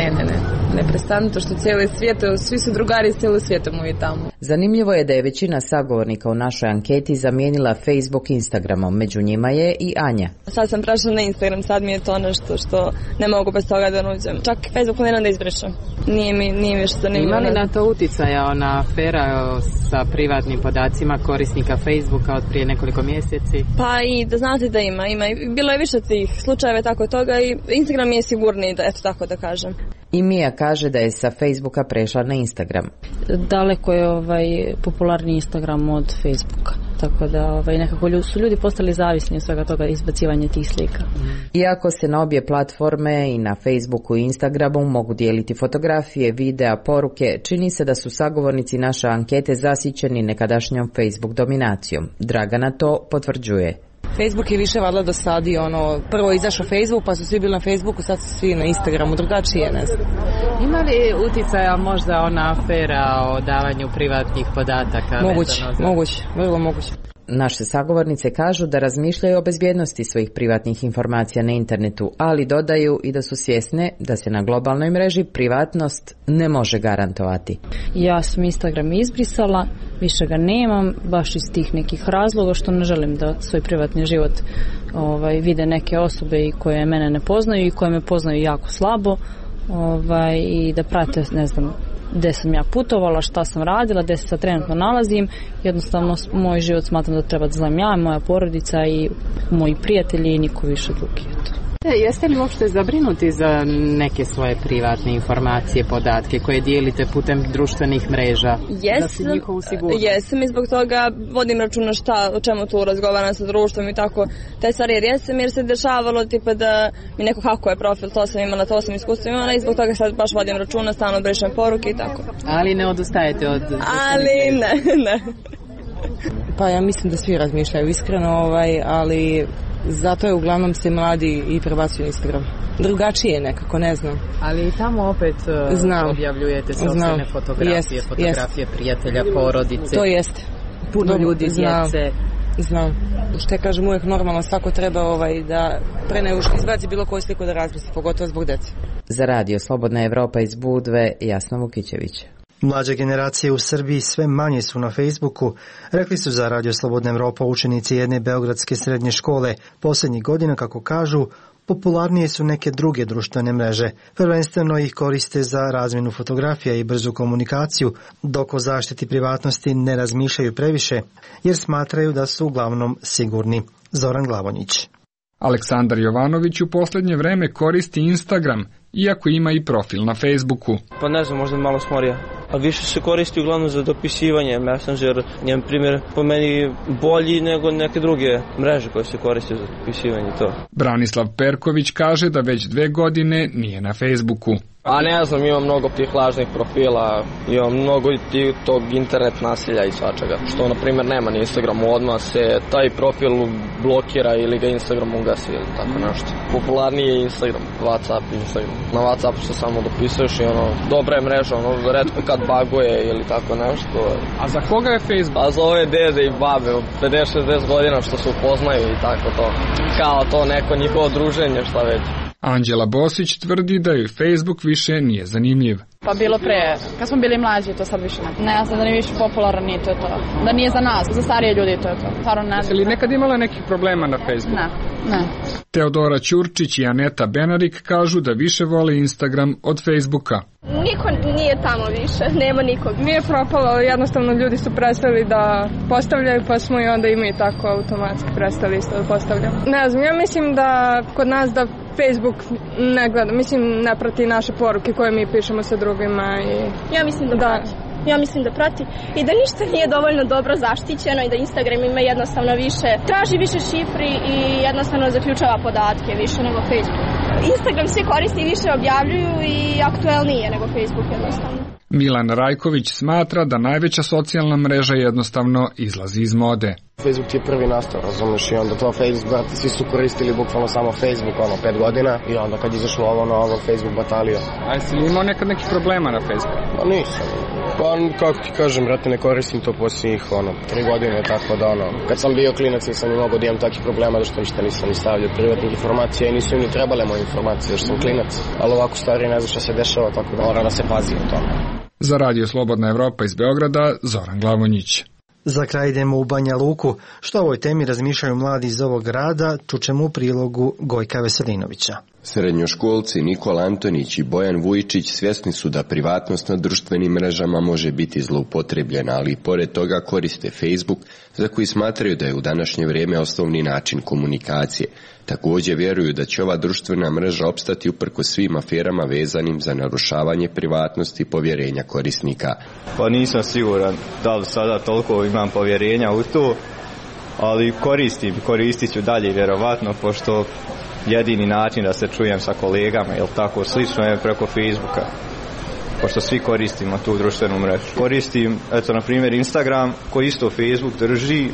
Ne prestanu, to što cijeli svijet, svi su drugari iz cijelog svijeta moji tamo. Zanimljivo je da je većina sagovornika u našoj anketi zamijenila Facebook Instagramom, među njima je i Anja. Sad sam prešla na Instagram, sad mi je to nešto što ne mogu bez toga da nuđem. Čak Facebook ne da izbrišem. Nije mi što zanimljivo. Ima li na to uticaja ona afera sa privatnim podacima korisnika Facebooka od prije nekoliko mjeseci? Pa i da znate da ima. Bilo je više tih slučajeva tako toga i Instagram je sigurniji, da, eto tako da kažem. I Mija kaže da je sa Facebooka prešla na Instagram. Daleko je popularni Instagram od Facebooka. Tako da nekako su ljudi postali zavisni od svega toga, izbacivanje tih slika. Iako se na obje platforme i na Facebooku i Instagramu mogu dijeliti fotografije, videa, poruke, čini se da su sagovornici naše ankete zasićeni nekadašnjom Facebook dominacijom. Dragana to potvrđuje. Facebook je više valjda dosadio, prvo je izašao Facebook, pa su svi bili na Facebooku, sad su svi na Instagramu, drugačije, ne znam. Ima li uticaja možda ona afera o davanju privatnih podataka? Moguće, vrlo moguće. Naše sagovornice kažu da razmišljaju o bezbjednosti svojih privatnih informacija na internetu, ali dodaju i da su svjesne da se na globalnoj mreži privatnost ne može garantovati. Ja sam Instagram izbrisala, više ga nemam, baš iz tih nekih razloga što ne želim da svoj privatni život vide neke osobe i koje mene ne poznaju i koje me poznaju jako slabo i da prate, ne znam, gdje sam ja putovala, šta sam radila, gdje se sad trenutno nalazim. Jednostavno moj život smatram da treba da znam ja, moja porodica i moji prijatelji i niko više drugi. Jeste li uopšte zabrinuti za neke svoje privatne informacije, podatke koje dijelite putem društvenih mreža? Jesam i zbog toga vodim računa o čemu tu razgovaram sa društvom i tako te stvari, jer se dešavalo tipa da mi neko hakuje profil, to sam iskustvo imala i zbog toga sad baš vodim računa, stalno brišem poruke i tako. Ali ne odustajete od... Ali ne. Pa ja mislim da svi razmišljaju iskreno, ali zato je uglavnom se mladi i prebacuju Instagram. Drugačije nekako, ne znam. Ali i tamo opet objavljujete sopstvene fotografije prijatelja, porodice. To jeste. Puno ljudi, djece. Znam. Što kažem, uvijek normalno svako treba da pre nego što izbaci bilo koju sliku da razmisli, pogotovo zbog djece. Za radio Slobodna Evropa iz Budve, Jasna Vukićević. Mlađe generacije u Srbiji sve manje su na Facebooku, rekli su za Radio Slobodna Evropa učenici jedne beogradske srednje škole. Posljednjih godina, kako kažu, popularnije su neke druge društvene mreže. Prvenstveno ih koriste za razmjenu fotografija i brzu komunikaciju, dok o zaštiti privatnosti ne razmišljaju previše, jer smatraju da su uglavnom sigurni. Zoran Glavonjić. Aleksandar Jovanović u posljednje vreme koristi Instagram, iako ima i profil na Facebooku. Pa ne znam, možda malo smorija. A više se koristi uglavnom za dopisivanje. Messenger je, na primjer, po meni bolji nego neke druge mreže koje se koriste za dopisivanje to. Branislav Perković kaže da već 2 godine nije na Facebooku. A ne znam, imam mnogo tih lažnih profila, imam mnogo tog internet nasilja i svačega, što na primjer nema na Instagramu, odmah se taj profil blokira ili ga Instagram ugasi ili tako nešto. Populaerniji je Instagram, WhatsApp, Instagram. Na WhatsAppu se samo dopisuješ i dobra je mreža, retko kad baguje ili tako nešto. A za koga je Facebook? A za ove dede i babe, 50-60 godina što se upoznaju i tako to. Kao to neko njihovo druženje, šta već. Anđela Bosić tvrdi da joj Facebook više nije zanimljiv. Pa bilo pre, kad smo bili mlađi, to sad više ne. Ne znam da nije više popularan, nije to je to. Da nije za nas, za starije ljudi to je to. Stvarno ne. Jesi li nekad imala nekih problema na Facebooku? Ne. Teodora Ćurčić i Aneta Benarik kažu da više vole Instagram od Facebooka. Niko nije tamo više, nema nikog. Nije propalo, jednostavno ljudi su prestali da postavljaju, pa smo i onda i mi tako automatski prestali isto da postavljamo. Ne znam, ja mislim da kod nas da Facebook ne gleda, mislim ne prati naše poruke koje mi pišemo sa drugima. Ja mislim da prati. Ja mislim da prati i da ništa nije dovoljno dobro zaštićeno i da Instagram ima jednostavno više, traži više šifri i jednostavno zaključava podatke više nego Facebook. Instagram svi koristi i više objavljuju i aktuelnije nego Facebook jednostavno. Milan Rajković smatra da najveća socijalna mreža jednostavno izlazi iz mode. Facebook ti je prvi nastao, razumiješ, i onda to Facebook, svi su koristili bukvalno samo Facebook, 5 godina, i onda kad izašlo ovo novo, Facebook batalio. A jesi li imao nekad nekih problema na Facebooku? Pa nisam. Pa, kako ti kažem, brate, ne koristim to posljednjih, 3 godine, tako da, kad sam bio klinac nisam imao da imam takih problema, da što ništa nisam ni stavljao privatnih informacija i nisu im ni trebale moje informacije, što sam klinac, ali ovako stari ne znam šta se dešava, tako da mora da se pazi o tome. Za Radio Slobodna Evropa iz Beograda, Zoran Glavonjić. Za kraj idemo u Banja Luku. Što o ovoj temi razmišljaju mladi iz ovog grada, čućemo u prilogu Gojka Veselinovića. Srednjoškolci Nikola Antonić i Bojan Vujčić svjesni su da privatnost na društvenim mrežama može biti zloupotrebljena, ali i pored toga koriste Facebook, za koji smatraju da je u današnje vrijeme osnovni način komunikacije. Također vjeruju da će ova društvena mreža opstati uprkos svim aferama vezanim za narušavanje privatnosti i povjerenja korisnika. Pa nisam siguran da li sada toliko imam povjerenja u to, ali koristit ću dalje vjerovatno, pošto jedini način da se čujem sa kolegama ili tako slično je preko Facebooka, pošto svi koristimo tu društvenu mrežu. Koristim, eto, na primjer Instagram, koji isto Facebook drži,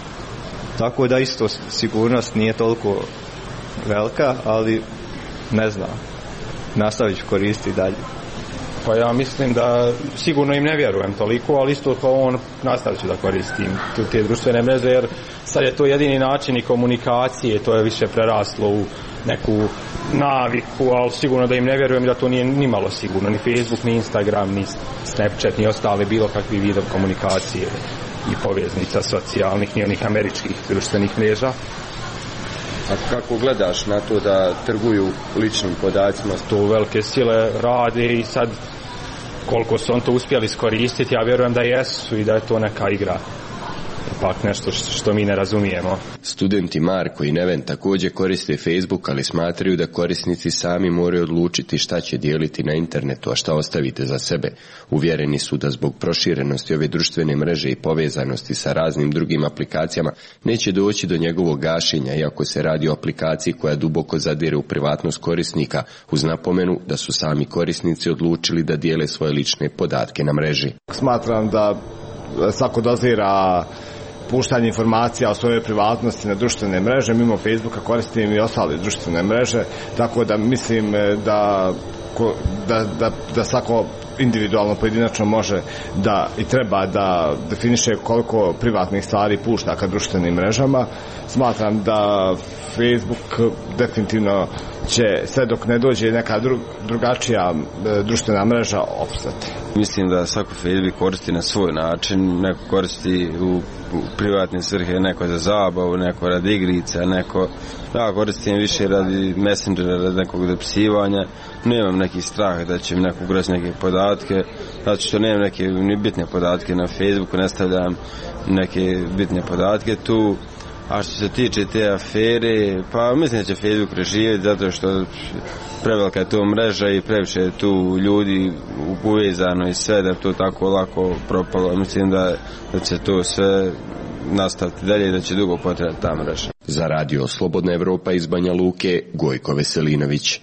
tako da isto sigurnost nije toliko velika, ali ne znam, nastavit ću koristiti dalje. Pa ja mislim da sigurno im ne vjerujem toliko, ali isto kao on nastavit ću da koristim te društvene mreže, jer sad je to jedini način i komunikacije, to je više preraslo u neku naviku, ali sigurno da im ne vjerujem da to nije ni malo sigurno, ni Facebook, ni Instagram, ni Snapchat, ni ostale bilo kakvi vidov komunikacije i poveznica socijalnih, ni onih američkih društvenih mreža. A kako gledaš na to da trguju ličnim podacima? To velike sile rade i sad koliko su on to uspjeli iskoristiti, ja vjerujem da jesu i da je to neka igra. Ipak nešto što mi ne razumijemo. Studenti Marko i Neven također koriste Facebook, ali smatraju da korisnici sami moraju odlučiti šta će dijeliti na internetu, a šta ostavite za sebe. Uvjereni su da zbog proširenosti ove društvene mreže i povezanosti sa raznim drugim aplikacijama neće doći do njegovog gašenja, iako se radi o aplikaciji koja duboko zadire u privatnost korisnika, uz napomenu da su sami korisnici odlučili da dijele svoje lične podatke na mreži. Smatram da svako dozira puštanje informacija o svojoj privatnosti na društvene mreže, mimo Facebooka koristim i ostale društvene mreže, tako da mislim da svako individualno, pojedinačno može da i treba da definiše koliko privatnih stvari pušta ka društvenim mrežama. Smatram da Facebook definitivno će sve dok ne dođe neka drugačija društvena mreža opstati. Mislim da svako Facebook koristi na svoj način, neko koristi u privatne svrhe, neko za zabavu, neko radi igrica, neko koristim više radi Messengera, radi nekog dopisivanja. Nemam neki strah da će mi neko ugrati neke podatke, zato što nemam neke ni bitne podatke na Facebooku, ne stavljam neke bitne podatke tu. A što se tiče te afere, pa mislim da će Facebook preživjeti zato što prevelika je to mreža i previše je tu ljudi upovezano i sve da je to tako lako propalo. Mislim da će to sve nastaviti dalje i da će dugo potrebati ta mreža. Za radio Slobodna Evropa iz Banja Luke, Gojko Veselinović.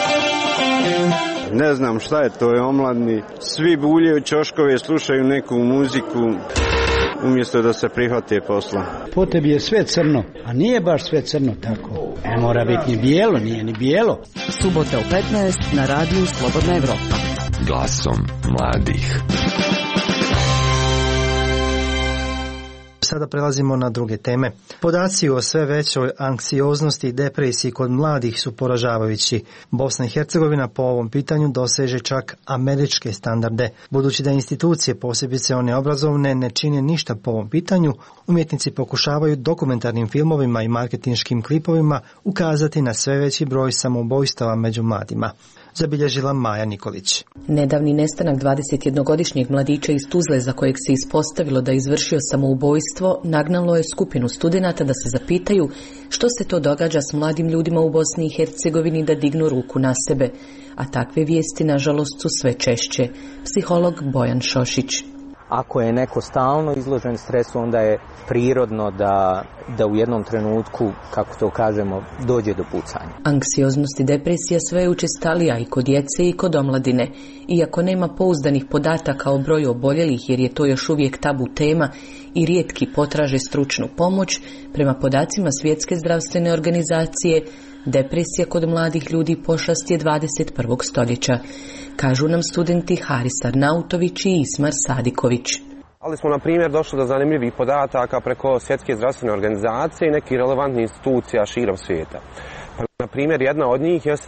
Ne znam šta je to, je omladni. Svi buljaju ćoškove, slušaju neku muziku umjesto da se prihvate posla. Po tebi je sve crno, a nije baš sve crno tako. Ne mora biti ni bijelo, nije ni bijelo. Subota u 15 na radiju Slobodna Evropa. Glasom mladih. Sada prelazimo na druge teme. Podaci o sve većoj anksioznosti i depresiji kod mladih su poražavajući. Bosna i Hercegovina po ovom pitanju doseže čak američke standarde. Budući da institucije, posebice one obrazovne, ne čine ništa po ovom pitanju, umjetnici pokušavaju dokumentarnim filmovima i marketinškim klipovima ukazati na sve veći broj samoubojstava među mladima. Zabilježila Maja Nikolić. Nedavni nestanak 21-godišnjeg mladića iz Tuzle, za kojeg se ispostavilo da je izvršio samoubojstvo, nagnalo je skupinu studenata da se zapitaju što se to događa s mladim ljudima u Bosni i Hercegovini da dignu ruku na sebe. A takve vijesti, nažalost, su sve češće. Psiholog Bojan Šošić. Ako je neko stalno izložen stresu, onda je prirodno da u jednom trenutku, kako to kažemo, dođe do pucanja. Anksioznost i depresija sve je učestalija i kod djece i kod omladine. Iako nema pouzdanih podataka o broju oboljelih, jer je to još uvijek tabu tema i rijetki potraže stručnu pomoć, prema podacima Svjetske zdravstvene organizacije, depresija kod mladih ljudi pošast je 21. stoljeća. Kažu nam studenti Haris Arnautović i Ismar Sadiković. Ali smo, na primjer, došli do zanimljivih podataka preko Svjetske zdravstvene organizacije i nekih relevantnih institucija širom svijeta. Na primjer, jedna od njih jeste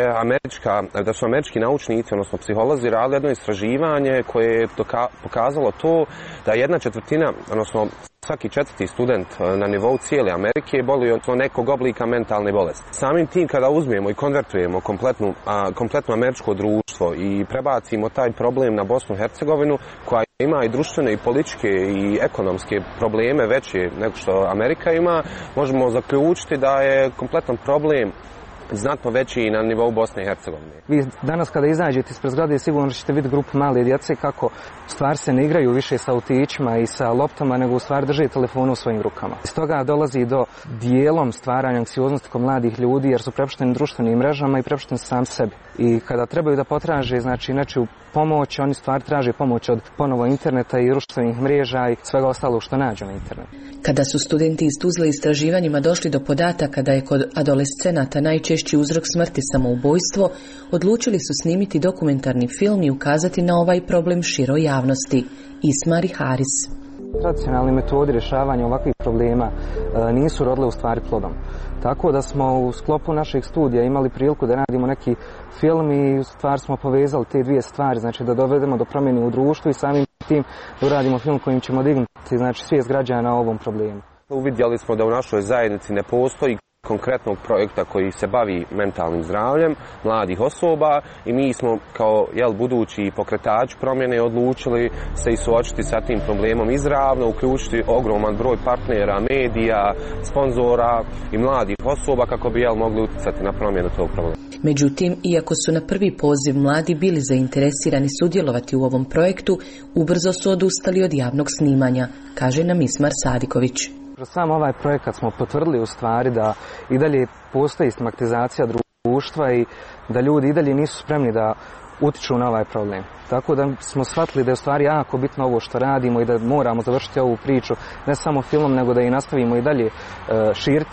da su američki naučnici, odnosno psiholozi, radili jedno istraživanje koje je pokazalo to da 1/4, odnosno svaki 4. student na nivou cijele Amerike boluje od nekog oblika mentalne bolesti. Samim tim, kada uzmemo i konvertujemo kompletno američko društvo i prebacimo taj problem na Bosnu i Hercegovinu, koja ima i društvene i političke i ekonomske probleme veće nego što Amerika ima, možemo zaključiti da je kompletan problem znatno veći i na nivou Bosne i Hercegovine. Vi danas kada izađete ispred zgrade sigurno ćete vidjeti grupu male djece kako stvari se ne igraju više sa autićima i sa loptama, nego u stvari drže telefonu u svojim rukama. Iz toga dolazi do dijelom stvaranja anksioznosti kod mladih ljudi jer su prepušteni društvenim mrežama i prepušteni sam sebi. I kada trebaju da potraže nečiju pomoć, oni stvari traže pomoć od ponovo interneta i društvenih mreža i svega ostalog što nađu na internetu. Kada su studenti iz Tuzle istraživanjima došli do podataka da je kod adolescenata najčešći uzrok smrti samoubojstvo, odlučili su snimiti dokumentarni film i ukazati na ovaj problem široj javnosti. Ismar i Haris. Tradicionalne metode rješavanja ovakvih problema nisu rodile u stvari plodom. Tako da smo u sklopu naših studija imali priliku da radimo neki film i u stvari smo povezali te dvije stvari, znači da dovedemo do promjene u društvu i samim tim da uradimo film kojim ćemo dignuti svijest građana o ovom problemu. Uvidjeli smo da u našoj zajednici ne postoji konkretnog projekta koji se bavi mentalnim zdravljem mladih osoba i mi smo kao budući pokretač promjene odlučili se i suočiti sa tim problemom izravno, uključiti ogroman broj partnera, medija, sponzora i mladih osoba kako bi mogli utjecati na promjenu tog problema. Međutim, iako su na prvi poziv mladi bili zainteresirani sudjelovati u ovom projektu, ubrzo su odustali od javnog snimanja, kaže nam Ismar Sadiković. Kroz sam ovaj projekat smo potvrdili u stvari da i dalje postoji stigmatizacija društva i da ljudi i dalje nisu spremni da utiču na ovaj problem. Tako da smo shvatili da je u stvari jako bitno ovo što radimo i da moramo završiti ovu priču ne samo filmom, nego da i nastavimo i dalje širiti javnosti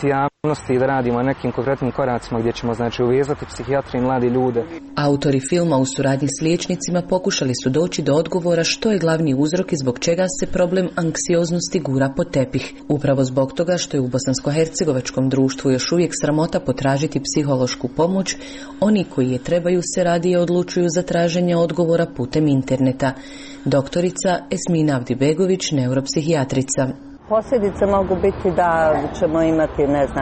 i da radimo na nekim konkretnim koracima gdje ćemo znači uvezati psihijatri i mladi ljude. Autori filma u suradnji s liječnicima pokušali su doći do odgovora što je glavni uzrok i zbog čega se problem anksioznosti gura pod tepih. Upravo zbog toga što je u bosansko-hercegovačkom društvu još uvijek sramota potražiti psihološku pomoć, oni koji je trebaju se radije odlučuju za traženje odgovora putem interneta. Doktorica Esmina Avdibegović, neuropsihijatrica. Posljedice mogu biti da ćemo imati,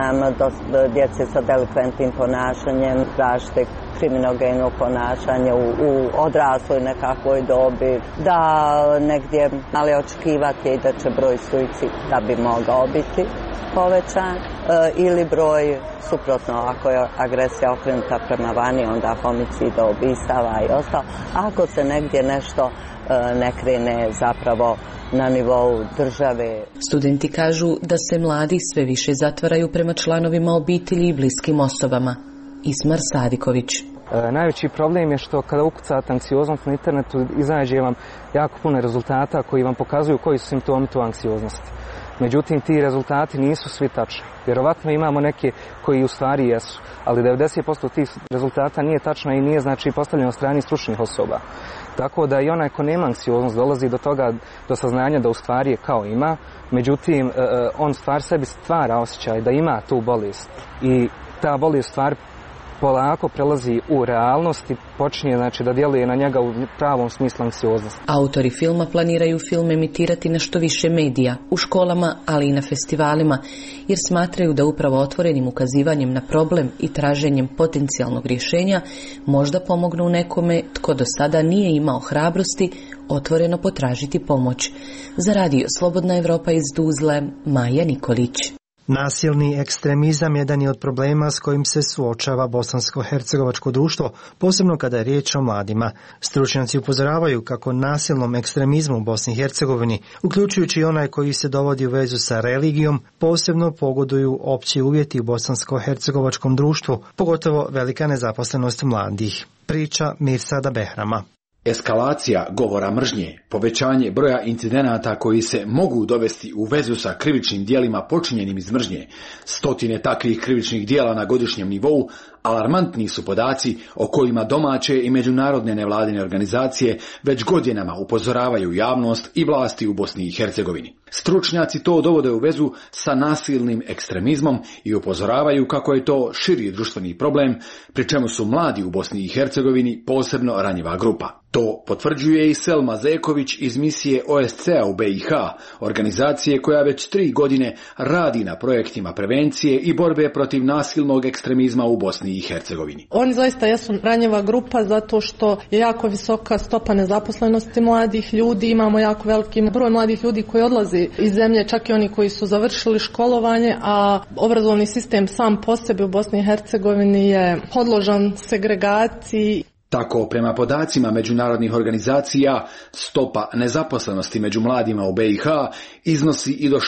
djece sa delikventnim ponašanjem, različite kriminogenog ponašanja u odrasloj nekakvoj dobi, da negdje ali očekivati i da će broj suicida bi mogao biti povećan ili broj suprotno, ako je agresija okrenuta prema vani, onda homicida, ubistava i ostalo. Ako se negdje nešto ne krene zapravo na nivou države. Studenti kažu da se mladi sve više zatvaraju prema članovima obitelji i bliskim osobama. Ismar Sadiković. Najveći problem je što kada ukucate anksioznost na internetu izađe vam jako puno rezultata koji vam pokazuju koji su simptomi tu anksioznosti. Međutim, ti rezultati nisu svi tačni. Vjerovatno imamo neke koji u stvari jesu, ali 90% tih rezultata nije tačno i nije znači postavljeno od strane stručnih osoba. Tako da i onaj ko nema anksioznost dolazi do toga, do saznanja da u stvari je kao ima, međutim on stvar sebi stvara osjećaj da ima tu bolest i ta bolest stvar polako prelazi u realnost i počinje znači da djeluje na njega u pravom smislu anksioznosti. Autori filma planiraju film emitirati na što više medija, u školama, ali i na festivalima, jer smatraju da upravo otvorenim ukazivanjem na problem i traženjem potencijalnog rješenja možda pomognu nekome tko do sada nije imao hrabrosti otvoreno potražiti pomoć. Za radio Slobodna Evropa iz Tuzle, Maja Nikolić. Nasilni ekstremizam jedan je od problema s kojim se suočava bosansko-hercegovačko društvo, posebno kada je riječ o mladima. Stručnjaci upozoravaju kako nasilnom ekstremizmu u Bosni i Hercegovini, uključujući onaj koji se dovodi u vezu sa religijom, posebno pogoduju opći uvjeti u bosansko-hercegovačkom društvu, pogotovo velika nezaposlenost mladih. Priča Mirsada Behrama. Eskalacija govora mržnje, povećanje broja incidenata koji se mogu dovesti u vezu sa krivičnim djelima počinjenim iz mržnje, stotine takvih krivičnih djela na godišnjem nivou, alarmantni su podaci o kojima domaće i međunarodne nevladine organizacije već godinama upozoravaju javnost i vlasti u Bosni i Hercegovini. Stručnjaci to dovode u vezu sa nasilnim ekstremizmom i upozoravaju kako je to širi društveni problem, pri čemu su mladi u Bosni i Hercegovini posebno ranjiva grupa. To potvrđuje i Selma Zeković iz misije OSCE-a u BiH, organizacije koja već 3 godine radi na projektima prevencije i borbe protiv nasilnog ekstremizma u Bosni i Hercegovini. Oni zaista jesu ranjiva grupa zato što je jako visoka stopa nezaposlenosti mladih ljudi, imamo jako veliki broj mladih ljudi koji odlazi iz zemlje, čak i oni koji su završili školovanje, a obrazovni sistem sam po sebi u Bosni i Hercegovini je podložan segregaciji. Tako, prema podacima međunarodnih organizacija, stopa nezaposlenosti među mladima u BiH iznosi i do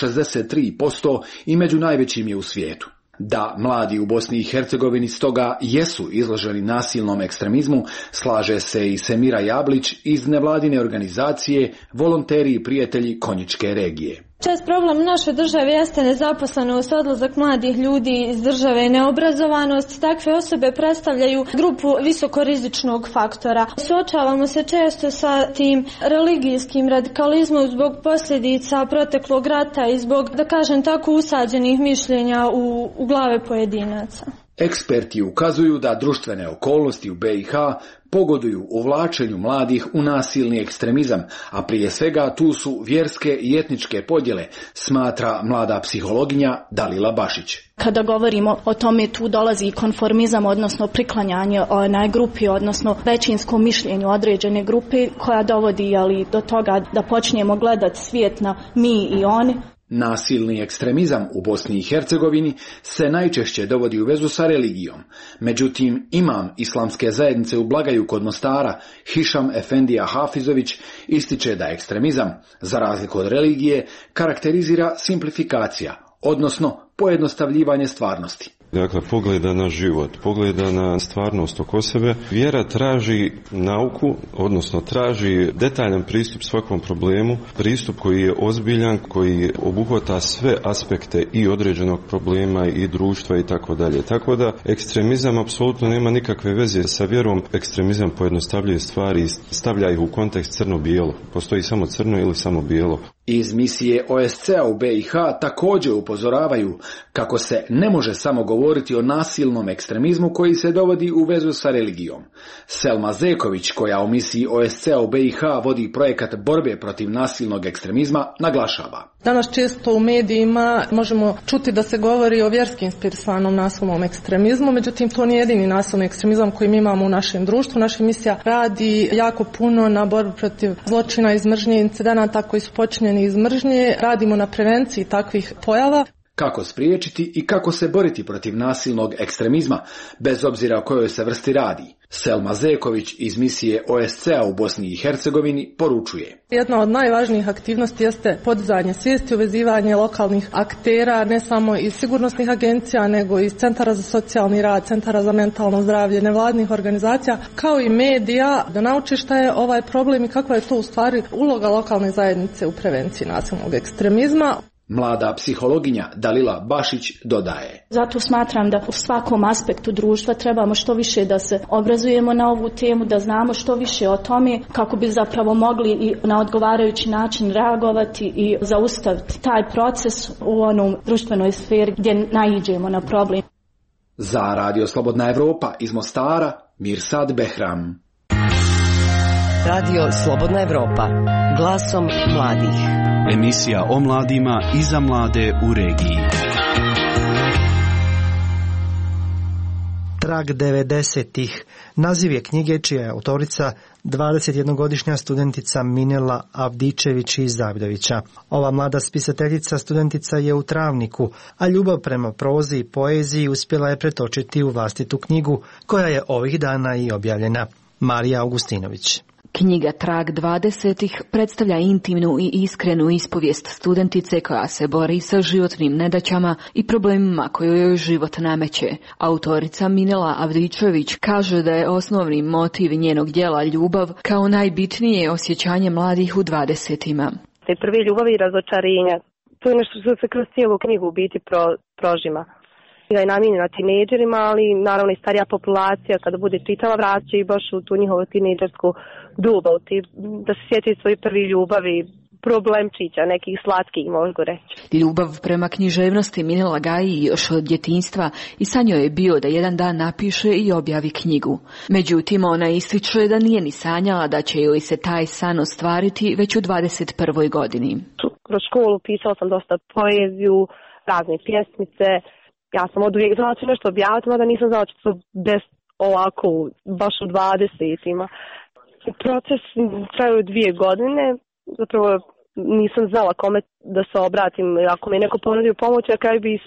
63% i među najvećim je u svijetu. Da mladi u Bosni i Hercegovini stoga jesu izloženi nasilnom ekstremizmu, slaže se i Semira Jablić iz nevladine organizacije Volonteri i prijatelji Konjičke regije. Čest problem naše države jeste nezaposlenost, odlazak mladih ljudi iz države i neobrazovanost. Takve osobe predstavljaju grupu visokorizičnog faktora. Suočavamo se često sa tim religijskim radikalizmom zbog posljedica proteklog rata i zbog, da kažem tako, usađenih mišljenja u glave pojedinaca. Eksperti ukazuju da društvene okolnosti u BiH pogoduju uvlačenju mladih u nasilni ekstremizam, a prije svega tu su vjerske i etničke podjele, smatra mlada psihologinja Dalila Bašić. Kada govorimo o tome, tu dolazi konformizam, odnosno priklanjanje onaj grupi, odnosno većinskom mišljenju određene grupe koja dovodi do toga da počnemo gledati svijet na mi i oni. Nasilni ekstremizam u Bosni i Hercegovini se najčešće dovodi u vezu sa religijom. Međutim, imam islamske zajednice u Blagaju kod Mostara, Hišam Efendija Hafizović, ističe da ekstremizam, za razliku od religije, karakterizira simplifikacija, odnosno pojednostavljivanje stvarnosti. Dakle, pogleda na život, pogleda na stvarnost oko sebe. Vjera traži nauku, odnosno traži detaljan pristup svakom problemu, pristup koji je ozbiljan, koji obuhvata sve aspekte i određenog problema i društva i tako dalje. Tako da ekstremizam apsolutno nema nikakve veze sa vjerom. Ekstremizam pojednostavljuje stvari i stavlja ih u kontekst crno-bijelo. Postoji samo crno ili samo bijelo. Iz misije OSCE-a u BiH također upozoravaju kako se ne može samo govoriti o nasilnom ekstremizmu koji se dovodi u vezu sa religijom. Selma Zeković, koja u misiji OSCE-a u BiH vodi projekat borbe protiv nasilnog ekstremizma, naglašava. Danas često u medijima možemo čuti da se govori o vjerski inspirisanom nasilnom ekstremizmu, međutim to nije jedini nasilni ekstremizam koji mi imamo u našem društvu. Naša misija radi jako puno na borbi protiv zločina iz mržnje, incidenata koji su počinjeni iz mržnje, radimo na prevenciji takvih pojava. Kako spriječiti i kako se boriti protiv nasilnog ekstremizma, bez obzira o kojoj se vrsti radi? Selma Zeković iz misije OSCE-a u Bosni i Hercegovini poručuje. Jedna od najvažnijih aktivnosti jeste podizanje svijesti, uvezivanje lokalnih aktera, ne samo iz sigurnosnih agencija, nego iz centara za socijalni rad, centara za mentalno zdravlje, nevladnih organizacija, kao i medija, da nauči šta je ovaj problem i kakva je to u stvari uloga lokalne zajednice u prevenciji nasilnog ekstremizma. Mlada psihologinja Dalila Bašić dodaje. Zato smatram da u svakom aspektu društva trebamo što više da se obrazujemo na ovu temu, da znamo što više o tome kako bi zapravo mogli i na odgovarajući način reagovati i zaustaviti taj proces u onom društvenoj sferi gdje naiđemo na problem. Za Radio Slobodna Evropa iz Mostara, Mirsad Behram. Radio Slobodna Evropa, glasom mladih. Emisija o mladima i za mlade u regiji. Trag 90-ih. Naziv je knjige čija je autorica 21-godišnja studentica Minela Avdičević iz Davidovića. Ova mlada spisateljica studentica je u Travniku, a ljubav prema prozi i poeziji uspjela je pretočiti u vlastitu knjigu, koja je ovih dana i objavljena. Marija Augustinović. Knjiga Trag 20-ih predstavlja intimnu i iskrenu ispovijest studentice koja se bori sa životnim nedaćama i problemima koje joj život nameće. Autorica Minela Avdičević kaže da je osnovni motiv njenog djela ljubav kao najbitnije osjećanje mladih u 20-ima. Te prve ljubavi i razočarenja, to je nešto što se kroz cijelu knjigu u biti prožima. Da je namijenjena tinejdžerima, ali naravno i starija populacija kada bude čitala vraća i baš u tu njihovu tinejdžersku dobu, da se sjeti svoje prvi ljubavi, problemčića, nekih slatkih mogu reći. Ljubav prema književnosti Minela gaji još od djetinjstva i sa njoj je bio da jedan dan napiše i objavi knjigu. Međutim, ona ističe da nije ni sanjala da će joj se taj san ostvariti već u 21. godini. Kroz školu pisala sam dosta poeziju, razne pjesmice. Ja sam od uvijek znala ću nešto objaviti, mada nisam znala ću to bez ovako, baš u 20-ima. Proces traju 2 godine, zapravo nisam znala kome da se obratim, ako mi je neko ponudio pomoć, a kraju bi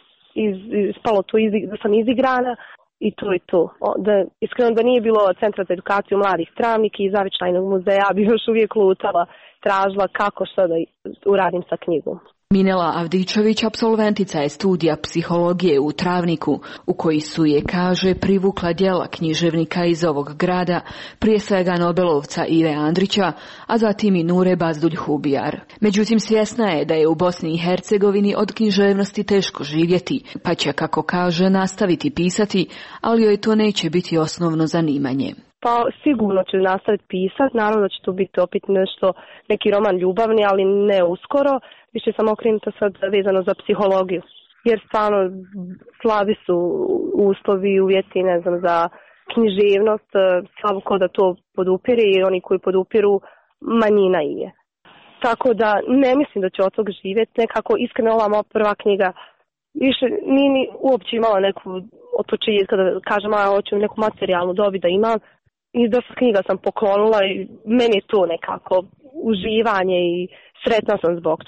ispalo to da sam izigrana i to je to. Da, iskreno da nije bilo Centra za edukaciju mladih Travnik i Zavičajnog muzeja, bi još uvijek lutala, tražila kako što da uradim sa knjigom. Minela Avdičević apsolventica je studija psihologije u Travniku, u koji su je, kaže, privukla djela književnika iz ovog grada, prije svega Nobelovca Ive Andrića, a zatim i Nure Bazdulj Hubijar. Međutim, svjesna je da je u Bosni i Hercegovini od književnosti teško živjeti, pa će, kako kaže, nastaviti pisati, ali joj to neće biti osnovno zanimanje. Pa sigurno ću nastaviti pisati, naravno da će to biti opet nešto, neki roman ljubavni, ali ne uskoro. Više sam okrenuta sad vezano za psihologiju, jer stvarno slabi su uslovi, uvjeti, ne znam, za književnost, slabo ko da to podupire i oni koji podupiru manjina je. Tako da ne mislim da će od toga živjeti, nekako iskreno ova moja prva knjiga više nije ni uopće imala neku od početka da kažem, hoću neku materijalnu dobi da imam. I dosta knjiga sam poklonila i meni je to nekako uživanje i sretna sam zbog toga.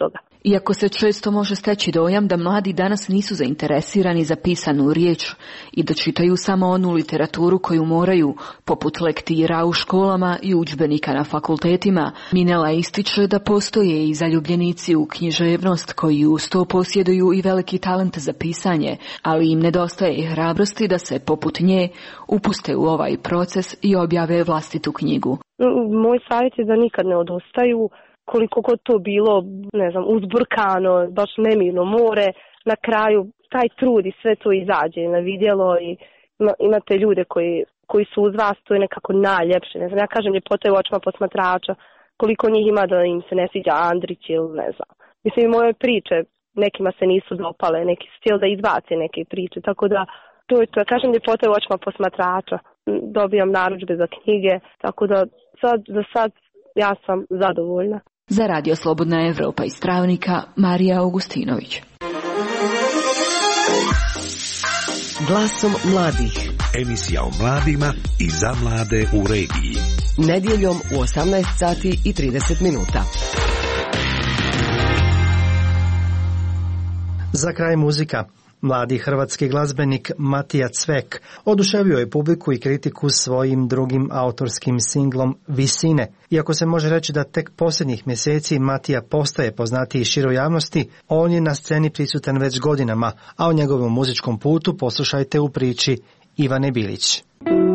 Iako se često može steći dojam da mladi danas nisu zainteresirani za pisanu riječ i da čitaju samo onu literaturu koju moraju, poput lektira u školama i udžbenika na fakultetima, Minela ističe da postoje i zaljubljenici u književnost koji uz to posjeduju i veliki talent za pisanje, ali im nedostaje hrabrosti da se, poput nje, upuste u ovaj proces i objave vlastitu knjigu. Moj savjet je da nikad ne odustaju, koliko god to bilo, uzburkano, baš nemirno more, na kraju taj trud i sve to izađe na vidjelo i imate ljude koji su uz vas, to je nekako najljepše. Ja kažem, ljepota je u očima posmatrača, koliko njih ima da im se ne sviđa Andrić ili ne znam. Mislim, i moje priče nekima se nisu dopale, neki su htjeli da izbace neke priče, tako da to je to. Ja kažem, ljepota je u očima posmatrača, dobijam narudžbe za knjige, tako da za sad ja sam zadovoljna. Za Radio Slobodna Evropa iz Travnika, Marija Augustinović. Glasom mladih. Emisija o mladima i za mlade u regiji. Nedjeljom u 18 sati i 30 minuta. Za kraj muzika. Mladi hrvatski glazbenik Matija Cvek oduševio je publiku i kritiku svojim drugim autorskim singlom Visine. Iako se može reći da tek posljednjih mjeseci Matija postaje poznatiji široj javnosti, on je na sceni prisutan već godinama, a o njegovom muzičkom putu poslušajte u priči Ivane Bilić.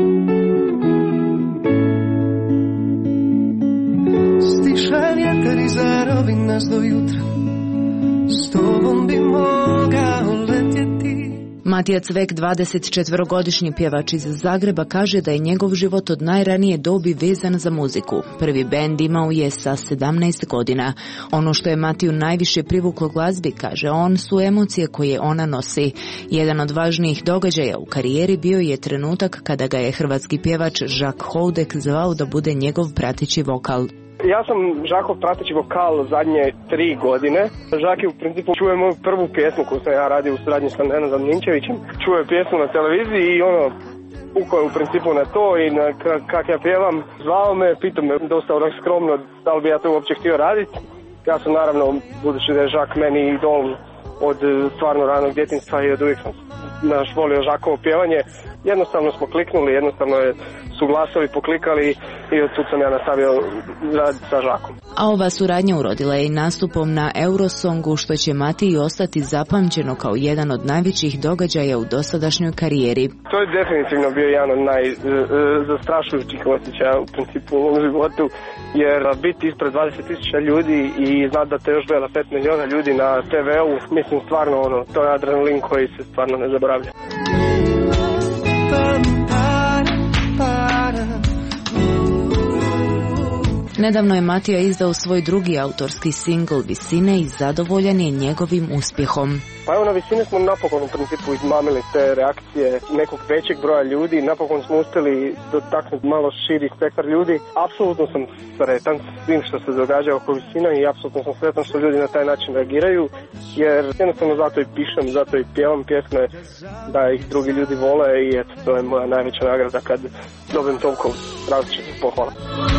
Stiša vjetar i zarovi nas do jutra, s tobom bi mogao letjeti. Matija Cvek, 24-godišnji pjevač iz Zagreba, kaže da je njegov život od najranije dobi vezan za muziku. Prvi bend imao je sa 17 godina. Ono što je Matiju najviše privuklo glazbi, kaže on, su emocije koje ona nosi. Jedan od važnijih događaja u karijeri bio je trenutak kada ga je hrvatski pjevač Žak Houdek zvao da bude njegov prateći vokal. Ja sam Žakov prateći vokal zadnje 3 godine. Žak je u principu čuje moju prvu pjesmu koju sam ja radio u suradnji sa Nenadom Ninčevićem. Čuo je pjesmu na televiziji i pukao je u principu na to i kak ja pjevam. Zvao me, pitao me dosta skromno da li bi ja to uopće htio raditi. Ja sam naravno, budući da je Žak meni idol od stvarno ranog djetinjstva i od uvijek sam volio Žakovo pjevanje. Jednostavno smo kliknuli, jednostavno je suglasili, poklikali i od tud sam ja nastavio raditi sa Žakom. A ova suradnja urodila je i nastupom na Eurosongu, što će Matiji ostati zapamćeno kao jedan od najvećih događaja u dosadašnjoj karijeri. To je definitivno bio jedan od najzastrašujućih osjećaja u principu u ovom životu, jer biti ispred 20.000 ljudi i znati da te još gleda 5 milijuna ljudi na TV-u, mislim stvarno to je adrenalin koji se stvarno ne zaboravlja. Nedavno je Matija izdao svoj drugi autorski singl Visine i zadovoljan je njegovim uspjehom. Pa evo, na Visine smo napokon u principu izmamili te reakcije nekog većeg broja ljudi, napokon smo uspjeli dotaknuti malo širi spektar ljudi. Apsolutno sam sretan s svim što se događa oko Visina i apsolutno sam sretan što ljudi na taj način reagiraju, jer jednostavno zato i pišem, zato i pjevam pjesme, da ih drugi ljudi vole i eto, to je moja najveća nagrada kad dobijem toliko različitih pohvala.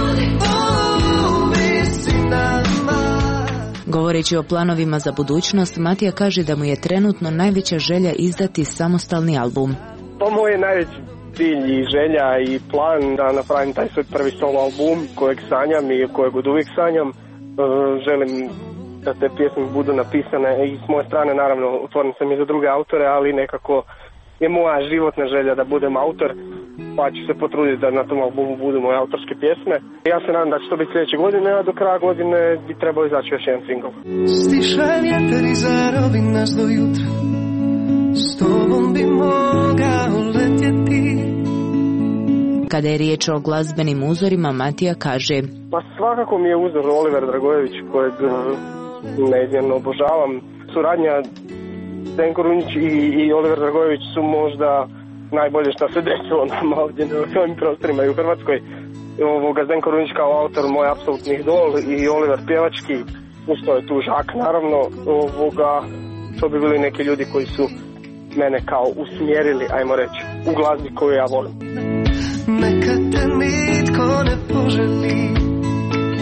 Govoreći o planovima za budućnost, Matija kaže da mu je trenutno najveća želja izdati samostalni album. To moj je najveći cilj i želja i plan da napravim taj svoj prvi solo album kojeg sanjam i kojeg od uvijek sanjam. Želim da te pjesme budu napisane i s moje strane, naravno, otvoren sam i za druge autore, ali nekako je moja životna želja da budem autor, pa ću se potruditi da na tom albumu budu moje autorske pjesme. Ja se nadam da će to biti sljedeće godine, a do kraja godine bi trebao izaći još jedan singl. Stiša vjetar i zarovi nas do jutra, s tobom bi mogao letjeti. Kada je riječ o glazbenim uzorima, Matija kaže: Pa svakako mi je uzor Oliver Dragojević, kojeg neizmjerno obožavam. Suradnja Zdenko Runjić i Oliver Dragojević su možda najbolje što se desilo nam ovdje na ovim prostorima i u Hrvatskoj. Zdenko Runjić kao autor moj apsolutni idol i Oliver pjevački, usto je tu Žak naravno. To bi bili neki ljudi koji su mene kao usmjerili, ajmo reći, u glazbi koju ja volim. Neka te nitko ne poželi.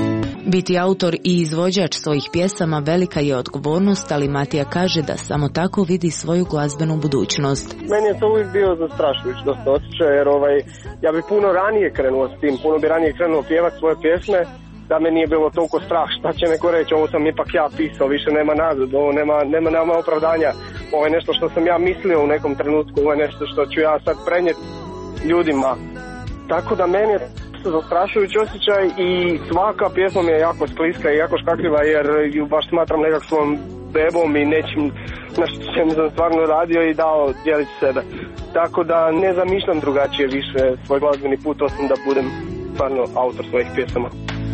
Biti autor i izvođač svojih pjesama velika je odgovornost, ali Matija kaže da samo tako vidi svoju glazbenu budućnost. Meni je to uvijek bio zastrašujući dosta osjećaj, jer ja bi puno ranije krenuo s tim, puno bi ranije krenuo pjevati svoje pjesme, da me nije bilo toliko strah šta će neko reći, ovo sam ipak ja pisao, više nema nazad, ovo nema opravdanja, ovo je nešto što sam ja mislio u nekom trenutku, ovo je nešto što ću ja sad prenijeti ljudima. Tako da meni je zastrašujući osjećaj i svaka pjesma mi je jako skliska i jako škakljiva, jer ju baš smatram nekakvom bebom i nečim na što sam stvarno radio i dao dijeliti sebe. Tako da ne zamišljam drugačije više svoj glazbeni put, osim da budem stvarno autor svojih pjesama.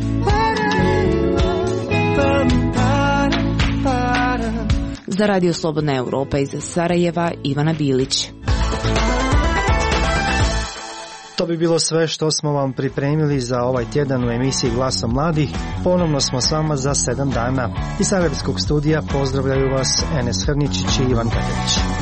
Za Radio Slobodna Europa iz Sarajeva, Ivana Bilić. To bi bilo sve što smo vam pripremili za ovaj tjedan u emisiji Glasa mladih. Ponovno smo s vama za 7 dana. Iz Sarajevskog studija pozdravljaju vas Enes Hrničić i Ivan Petelić.